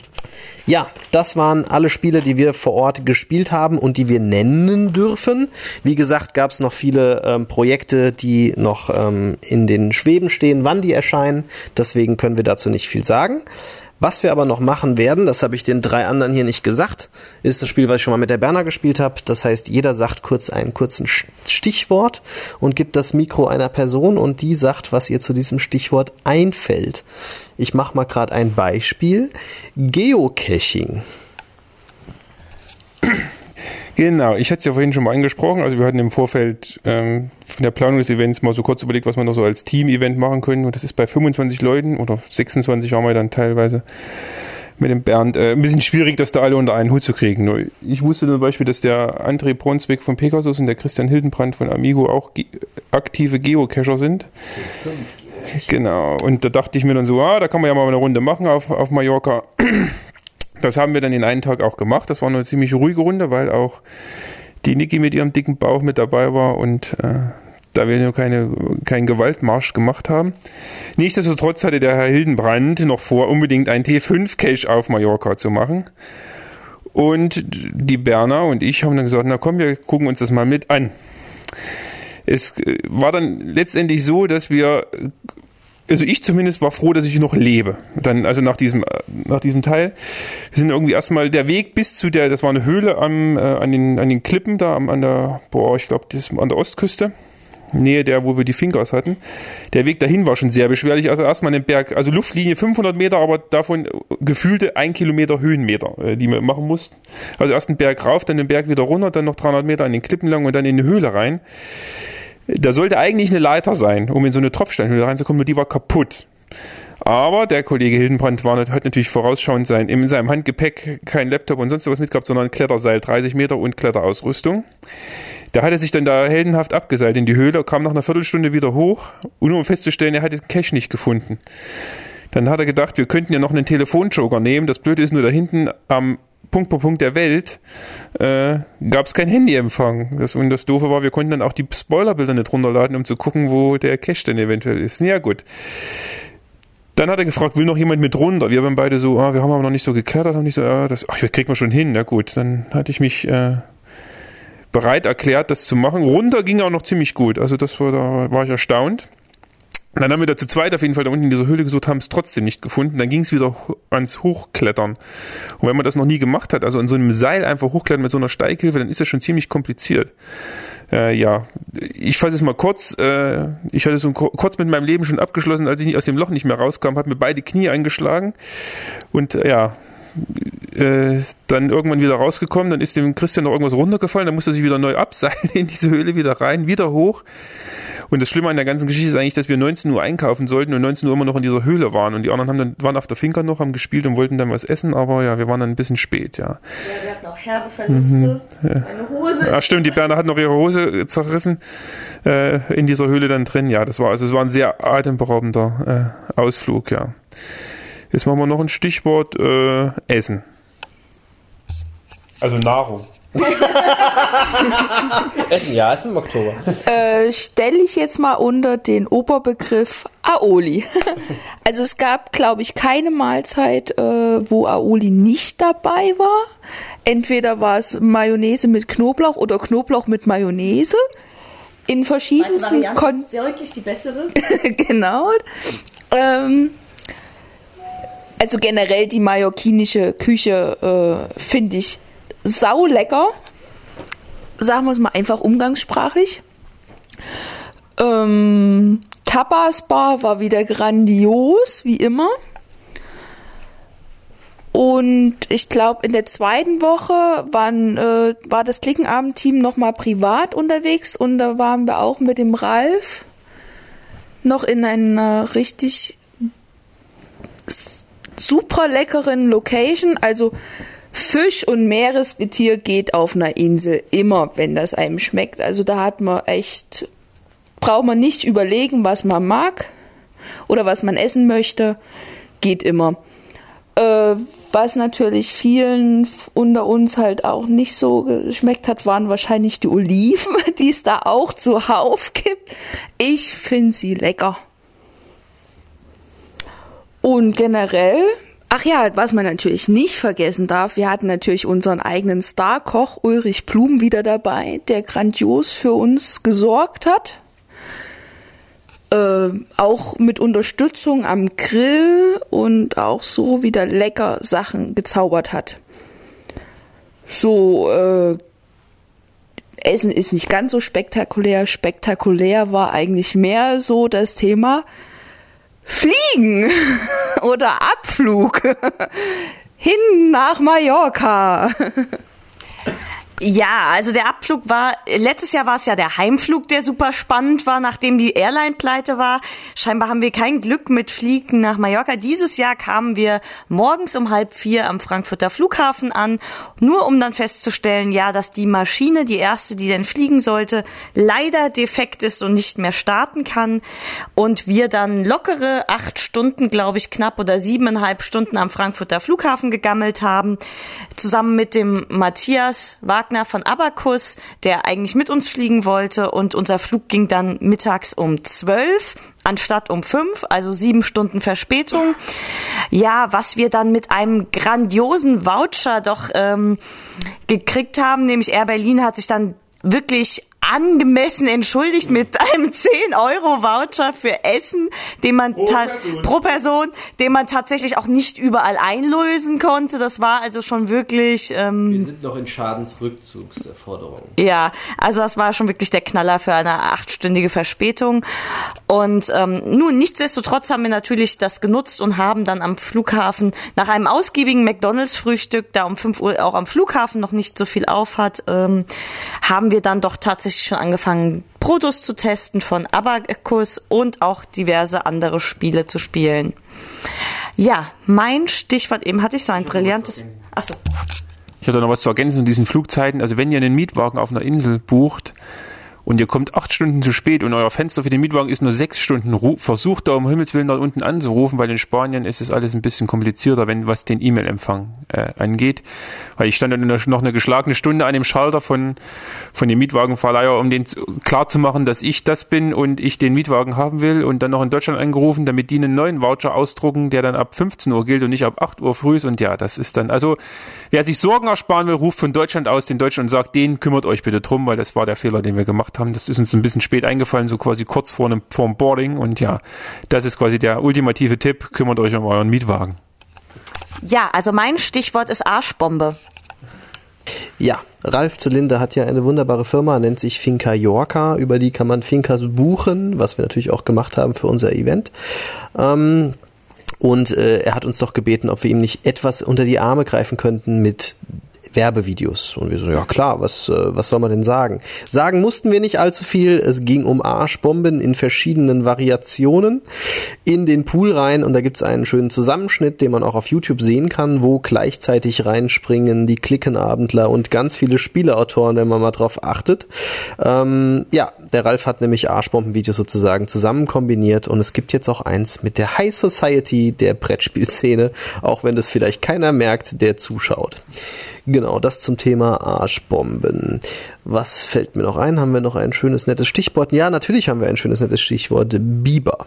Ja, das waren alle Spiele, die wir vor Ort gespielt haben und die wir nennen dürfen. Wie gesagt, gab es noch viele ähm, Projekte, die noch ähm, in den Schweben stehen, wann die erscheinen. Deswegen können wir dazu nicht viel sagen. Was wir aber noch machen werden, das habe ich den drei anderen hier nicht gesagt, ist das Spiel, was ich schon mal mit der Berna gespielt habe. Das heißt, jeder sagt kurz einen kurzen Stichwort und gibt das Mikro einer Person und die sagt, was ihr zu diesem Stichwort einfällt. Ich mache mal gerade ein Beispiel. Geocaching. Genau, ich hatte es ja vorhin schon mal angesprochen, also wir hatten im Vorfeld ähm, von der Planung des Events mal so kurz überlegt, was wir noch so als Team-Event machen können und das ist bei fünfundzwanzig Leuten oder sechsundzwanzig haben wir dann teilweise mit dem Bernd äh, ein bisschen schwierig, das da alle unter einen Hut zu kriegen. Nur ich wusste zum Beispiel, dass der André Bronsbeck von Pegasus und der Christian Hildenbrand von Amigo auch ge- aktive Geocacher sind. Genau, und da dachte ich mir dann so, ah, da kann man ja mal eine Runde machen auf, auf Mallorca. Das haben wir dann den einen Tag auch gemacht. Das war eine ziemlich ruhige Runde, weil auch die Niki mit ihrem dicken Bauch mit dabei war und äh, da wir nur keine, keinen Gewaltmarsch gemacht haben. Nichtsdestotrotz hatte der Herr Hildenbrand noch vor, unbedingt einen T fünf Cache auf Mallorca zu machen. Und die Berna und ich haben dann gesagt, na komm, wir gucken uns das mal mit an. Es war dann letztendlich so, dass wir, also ich zumindest war froh, dass ich noch lebe. Dann, also nach diesem, nach diesem Teil. Wir sind irgendwie erstmal der Weg bis zu der, das war eine Höhle am, äh, an den, an den Klippen da, am, an der, boah, ich glaube, das an der Ostküste. Nähe der, wo wir die Finkers hatten. Der Weg dahin war schon sehr beschwerlich. Also erstmal einen Berg, also Luftlinie fünfhundert Meter, aber davon gefühlte ein Kilometer Höhenmeter, die wir machen mussten. Also erst einen Berg rauf, dann den Berg wieder runter, dann noch dreihundert Meter an den Klippen lang und dann in eine Höhle rein. Da sollte eigentlich eine Leiter sein, um in so eine Tropfsteinhöhle reinzukommen, nur die war kaputt. Aber der Kollege Hildenbrand war, hat natürlich vorausschauend sein, in seinem Handgepäck kein Laptop und sonst was mitgehabt, sondern ein Kletterseil, dreißig Meter und Kletterausrüstung. Da hat er sich dann da heldenhaft abgeseilt in die Höhle, kam nach einer Viertelstunde wieder hoch, nur um festzustellen, er hat den Cache nicht gefunden. Dann hat er gedacht, wir könnten ja noch einen Telefonjoker nehmen. Das Blöde ist nur, da hinten am Punkt pro Punkt der Welt äh, gab es keinen Handyempfang. Das, und das Doofe war, wir konnten dann auch die Spoilerbilder nicht runterladen, um zu gucken, wo der Cache denn eventuell ist. Ja gut. Dann hat er gefragt, will noch jemand mit runter? Wir haben beide so, ah, wir haben aber noch nicht so geklettert, haben nicht so, ah, das, ach, kriegen wir schon hin. Na gut, dann hatte ich mich äh, bereit erklärt, das zu machen. Runter ging auch noch ziemlich gut. Also das war, da war ich erstaunt. Dann haben wir da zu zweit auf jeden Fall da unten in dieser Höhle gesucht, haben es trotzdem nicht gefunden. Dann ging es wieder ans Hochklettern. Und wenn man das noch nie gemacht hat, also in so einem Seil einfach hochklettern mit so einer Steighilfe, dann ist das schon ziemlich kompliziert. Äh, ja, ich fasse es mal kurz. Äh, ich hatte so kurz mit meinem Leben schon abgeschlossen, als ich nicht aus dem Loch nicht mehr rauskam, habe mir beide Knie eingeschlagen und äh, ja, äh, dann irgendwann wieder rausgekommen. Dann ist dem Christian noch irgendwas runtergefallen, dann musste er sich wieder neu abseilen in diese Höhle wieder rein, wieder hoch. Und das Schlimme an der ganzen Geschichte ist eigentlich, dass wir neunzehn Uhr einkaufen sollten und neunzehn Uhr immer noch in dieser Höhle waren. Und die anderen haben dann, waren auf der Finca noch, haben gespielt und wollten dann was essen, aber ja, wir waren dann ein bisschen spät, ja. Ja, wir hatten auch herbe Verluste. Mhm. Ja. Eine Hose. Ach stimmt, die Berner hat noch ihre Hose zerrissen äh, in dieser Höhle dann drin. Ja, das war, also es war ein sehr atemberaubender äh, Ausflug, ja. Jetzt machen wir noch ein Stichwort äh, Essen. Also Nahrung. Essen, ja, ist im Oktober. Äh, stelle ich jetzt mal unter den Oberbegriff Aioli. Also es gab, glaube ich, keine Mahlzeit, äh, wo Aioli nicht dabei war. Entweder war es Mayonnaise mit Knoblauch oder Knoblauch mit Mayonnaise. In verschiedensten Kon- ist ja wirklich die bessere. Genau. Ähm, also generell die mallorquinische Küche äh, finde ich sau lecker. Sagen wir es mal einfach umgangssprachlich. Ähm, Tapas Bar war wieder grandios, wie immer. Und ich glaube, in der zweiten Woche waren, äh, war das Klickenabend-Team nochmal privat unterwegs und da waren wir auch mit dem Ralf noch in einer richtig super leckeren Location. Also Fisch und Meeresgetier geht auf einer Insel immer, wenn das einem schmeckt. Also da hat man echt, braucht man nicht überlegen, was man mag oder was man essen möchte, geht immer. Äh, was natürlich vielen unter uns halt auch nicht so geschmeckt hat, waren wahrscheinlich die Oliven, die es da auch zuhauf gibt. Ich finde sie lecker. Und generell, ach ja, was man natürlich nicht vergessen darf, wir hatten natürlich unseren eigenen Starkoch Ulrich Blum wieder dabei, der grandios für uns gesorgt hat. Äh, auch mit Unterstützung am Grill und auch so wieder lecker Sachen gezaubert hat. So, äh, Essen ist nicht ganz so spektakulär. Spektakulär war eigentlich mehr so das Thema Fliegen oder Abflug hin nach Mallorca. Ja, also der Abflug war, letztes Jahr war es ja der Heimflug, der super spannend war, nachdem die Airline pleite war. Scheinbar haben wir kein Glück mit Fliegen nach Mallorca. Dieses Jahr kamen wir morgens um halb vier am Frankfurter Flughafen an, nur um dann festzustellen, ja, dass die Maschine, die erste, die denn fliegen sollte, leider defekt ist und nicht mehr starten kann. Und wir dann lockere acht Stunden, glaube ich, knapp oder siebeneinhalb Stunden am Frankfurter Flughafen gegammelt haben, zusammen mit dem Matthias Wagner von Abacus, der eigentlich mit uns fliegen wollte, und unser Flug ging dann mittags um zwölf anstatt um fünf, also sieben Stunden Verspätung. Ja, was wir dann mit einem grandiosen Voucher doch ähm, gekriegt haben, nämlich Air Berlin hat sich dann wirklich angemessen entschuldigt mit einem zehn Euro Voucher für Essen, den man pro, ta- Person. pro Person, den man tatsächlich auch nicht überall einlösen konnte. Das war also schon wirklich... Ähm, Wir sind noch in Schadensrückzugserforderungen. Ja, also das war schon wirklich der Knaller für eine achtstündige Verspätung. Und ähm, nun, nichtsdestotrotz haben wir natürlich das genutzt und haben dann am Flughafen nach einem ausgiebigen McDonalds-Frühstück, da um fünf Uhr auch am Flughafen noch nicht so viel auf hat, ähm, haben wir dann doch tatsächlich schon angefangen, Protos zu testen von Abacus und auch diverse andere Spiele zu spielen. Ja, mein Stichwort, eben hatte ich so ein ich brillantes... Achso. Ich hatte noch was zu ergänzen zu diesen Flugzeiten. Also wenn ihr einen Mietwagen auf einer Insel bucht und ihr kommt acht Stunden zu spät und euer Fenster für den Mietwagen ist nur sechs Stunden, versucht da um Himmels Willen dort unten anzurufen, weil in Spanien ist es alles ein bisschen komplizierter, wenn was den E-Mail-Empfang äh, angeht. Weil ich stand dann noch eine geschlagene Stunde an dem Schalter von von dem Mietwagenverleiher, um den klar zu machen, dass ich das bin und ich den Mietwagen haben will, und dann noch in Deutschland angerufen, damit die einen neuen Voucher ausdrucken, der dann ab fünfzehn Uhr gilt und nicht ab acht Uhr früh. Und ja, das ist dann, also wer sich Sorgen ersparen will, ruft von Deutschland aus den Deutschen und sagt, den kümmert euch bitte drum, weil das war der Fehler, den wir gemacht gemacht haben. Das ist uns ein bisschen spät eingefallen, so quasi kurz vor einem, vor dem Boarding. Und ja, das ist quasi der ultimative Tipp. Kümmert euch um euren Mietwagen. Ja, also mein Stichwort ist Arschbombe. Ja, Ralf Zylinder hat ja eine wunderbare Firma, nennt sich Finca Yorca. Über die kann man Fincas buchen, was wir natürlich auch gemacht haben für unser Event. Ähm, und äh, er hat uns doch gebeten, ob wir ihm nicht etwas unter die Arme greifen könnten mit Werbevideos. Und wir so, ja klar, was, äh, was soll man denn sagen? Sagen mussten wir nicht allzu viel. Es ging um Arschbomben in verschiedenen Variationen in den Pool rein. Und da gibt's einen schönen Zusammenschnitt, den man auch auf YouTube sehen kann, wo gleichzeitig reinspringen die Klickenabendler und ganz viele Spieleautoren, wenn man mal drauf achtet. Ähm, ja, der Ralf hat nämlich Arschbombenvideos sozusagen zusammen kombiniert. Und es gibt jetzt auch eins mit der High Society der Brettspielszene, auch wenn das vielleicht keiner merkt, der zuschaut. Genau, das zum Thema Arschbomben. Was fällt mir noch ein? Haben wir noch ein schönes, nettes Stichwort? Ja, natürlich haben wir ein schönes, nettes Stichwort. Biber.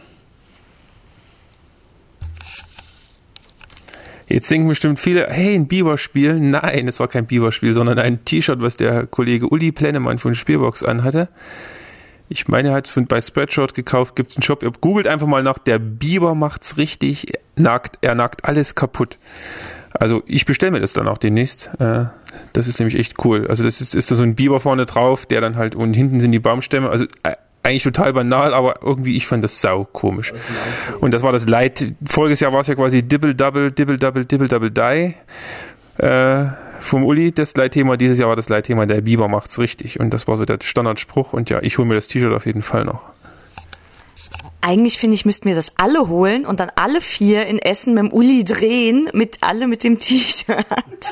Jetzt denken bestimmt viele, hey, ein Biber-Spiel. Nein, es war kein Biber-Spiel, sondern ein T-Shirt, was der Kollege Uli Plennemann von Spielbox anhatte. Ich meine, er hat es bei Spreadshot gekauft, gibt es einen Shop. Ihr googelt einfach mal nach, der Biber macht's richtig, er nagt, er nagt alles kaputt. Also ich bestelle mir das dann auch demnächst. Das ist nämlich echt cool. Also das ist, ist da so ein Biber vorne drauf, der dann halt, und hinten sind die Baumstämme. Also eigentlich total banal, aber irgendwie, ich fand das sau komisch. Und das war das Light. Voriges Jahr war es ja quasi Dibble Double, Dibble Double, Dibble Double Die äh, vom Uli, das Leitthema. Dieses Jahr war das Leitthema, der Biber macht's richtig. Und das war so der Standardspruch. Und ja, ich hole mir das T-Shirt auf jeden Fall noch. Eigentlich finde ich, müssten wir das alle holen und dann alle vier in Essen mit dem Uli drehen, mit alle mit dem T-Shirt.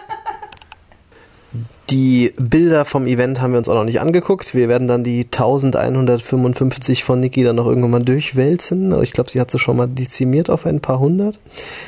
Die Bilder vom Event haben wir uns auch noch nicht angeguckt. Wir werden dann die elfhundertfünfundfünfzig von Niki dann noch irgendwann mal durchwälzen. Aber ich glaube, sie hat sie schon mal dezimiert auf ein paar hundert.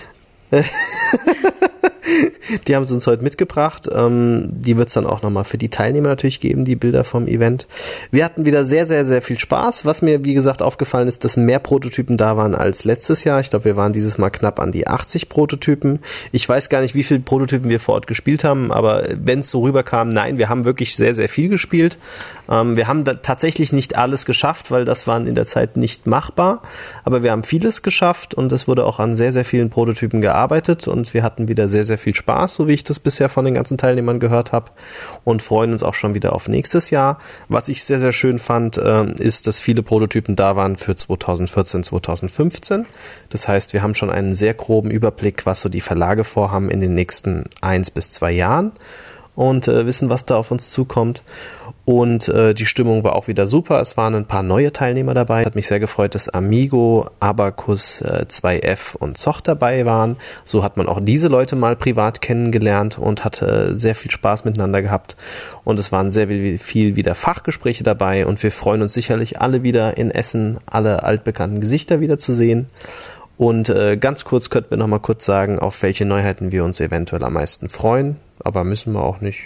Die haben sie uns heute mitgebracht. Ähm, die wird es dann auch nochmal für die Teilnehmer natürlich geben, die Bilder vom Event. Wir hatten wieder sehr, sehr, sehr viel Spaß. Was mir, wie gesagt, aufgefallen ist, dass mehr Prototypen da waren als letztes Jahr. Ich glaube, wir waren dieses Mal knapp an die achtzig Prototypen. Ich weiß gar nicht, wie viele Prototypen wir vor Ort gespielt haben, aber wenn es so rüberkam, nein, wir haben wirklich sehr, sehr viel gespielt. Ähm, wir haben da tatsächlich nicht alles geschafft, weil das waren in der Zeit nicht machbar. Aber wir haben vieles geschafft und es wurde auch an sehr, sehr vielen Prototypen gearbeitet und wir hatten wieder sehr, sehr viel Spaß, so wie ich das bisher von den ganzen Teilnehmern gehört habe, und freuen uns auch schon wieder auf nächstes Jahr. Was ich sehr, sehr schön fand, äh, ist, dass viele Prototypen da waren für zweitausendvierzehn, zweitausendfünfzehn. Das heißt, wir haben schon einen sehr groben Überblick, was so die Verlage vorhaben in den nächsten eins bis zwei Jahren und äh, wissen, was da auf uns zukommt. Und äh, die Stimmung war auch wieder super. Es waren ein paar neue Teilnehmer dabei. Hat mich sehr gefreut, dass Amigo, Abacus, äh, zwei F und Zoch dabei waren. So hat man auch diese Leute mal privat kennengelernt und hatte sehr viel Spaß miteinander gehabt. Und es waren sehr viel wieder Fachgespräche dabei. Und wir freuen uns sicherlich alle wieder in Essen, alle altbekannten Gesichter wieder zu sehen. Und äh, ganz kurz könnten wir noch mal kurz sagen, auf welche Neuheiten wir uns eventuell am meisten freuen. Aber müssen wir auch nicht.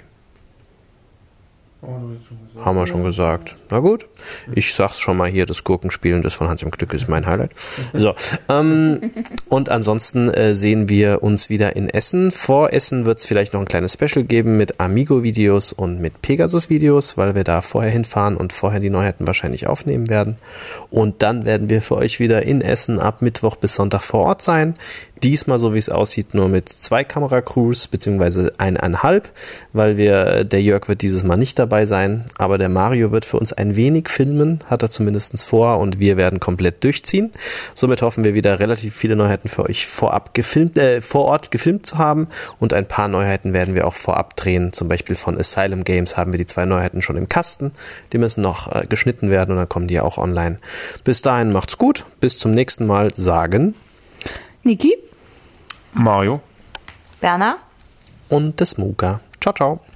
Haben wir schon gesagt. Na gut, ich sag's schon mal hier, das Gurkenspielen, das von Hans im Glück ist mein Highlight. So, ähm, und ansonsten äh, sehen wir uns wieder in Essen. Vor Essen wird's vielleicht noch ein kleines Special geben mit Amigo-Videos und mit Pegasus-Videos, weil wir da vorher hinfahren und vorher die Neuheiten wahrscheinlich aufnehmen werden. Und dann werden wir für euch wieder in Essen ab Mittwoch bis Sonntag vor Ort sein. Diesmal, so wie es aussieht, nur mit zwei Kameracrews, beziehungsweise eineinhalb, weil wir, der Jörg wird dieses Mal nicht dabei sein, aber der Mario wird für uns ein wenig filmen, hat er zumindest vor, und wir werden komplett durchziehen. Somit hoffen wir wieder relativ viele Neuheiten für euch vorab gefilmt, äh, vor Ort gefilmt zu haben, und ein paar Neuheiten werden wir auch vorab drehen. Zum Beispiel von Asylum Games haben wir die zwei Neuheiten schon im Kasten. Die müssen noch äh, geschnitten werden und dann kommen die auch online. Bis dahin macht's gut, bis zum nächsten Mal, sagen Niki, Mario, Berner und das Muka. Ciao, ciao.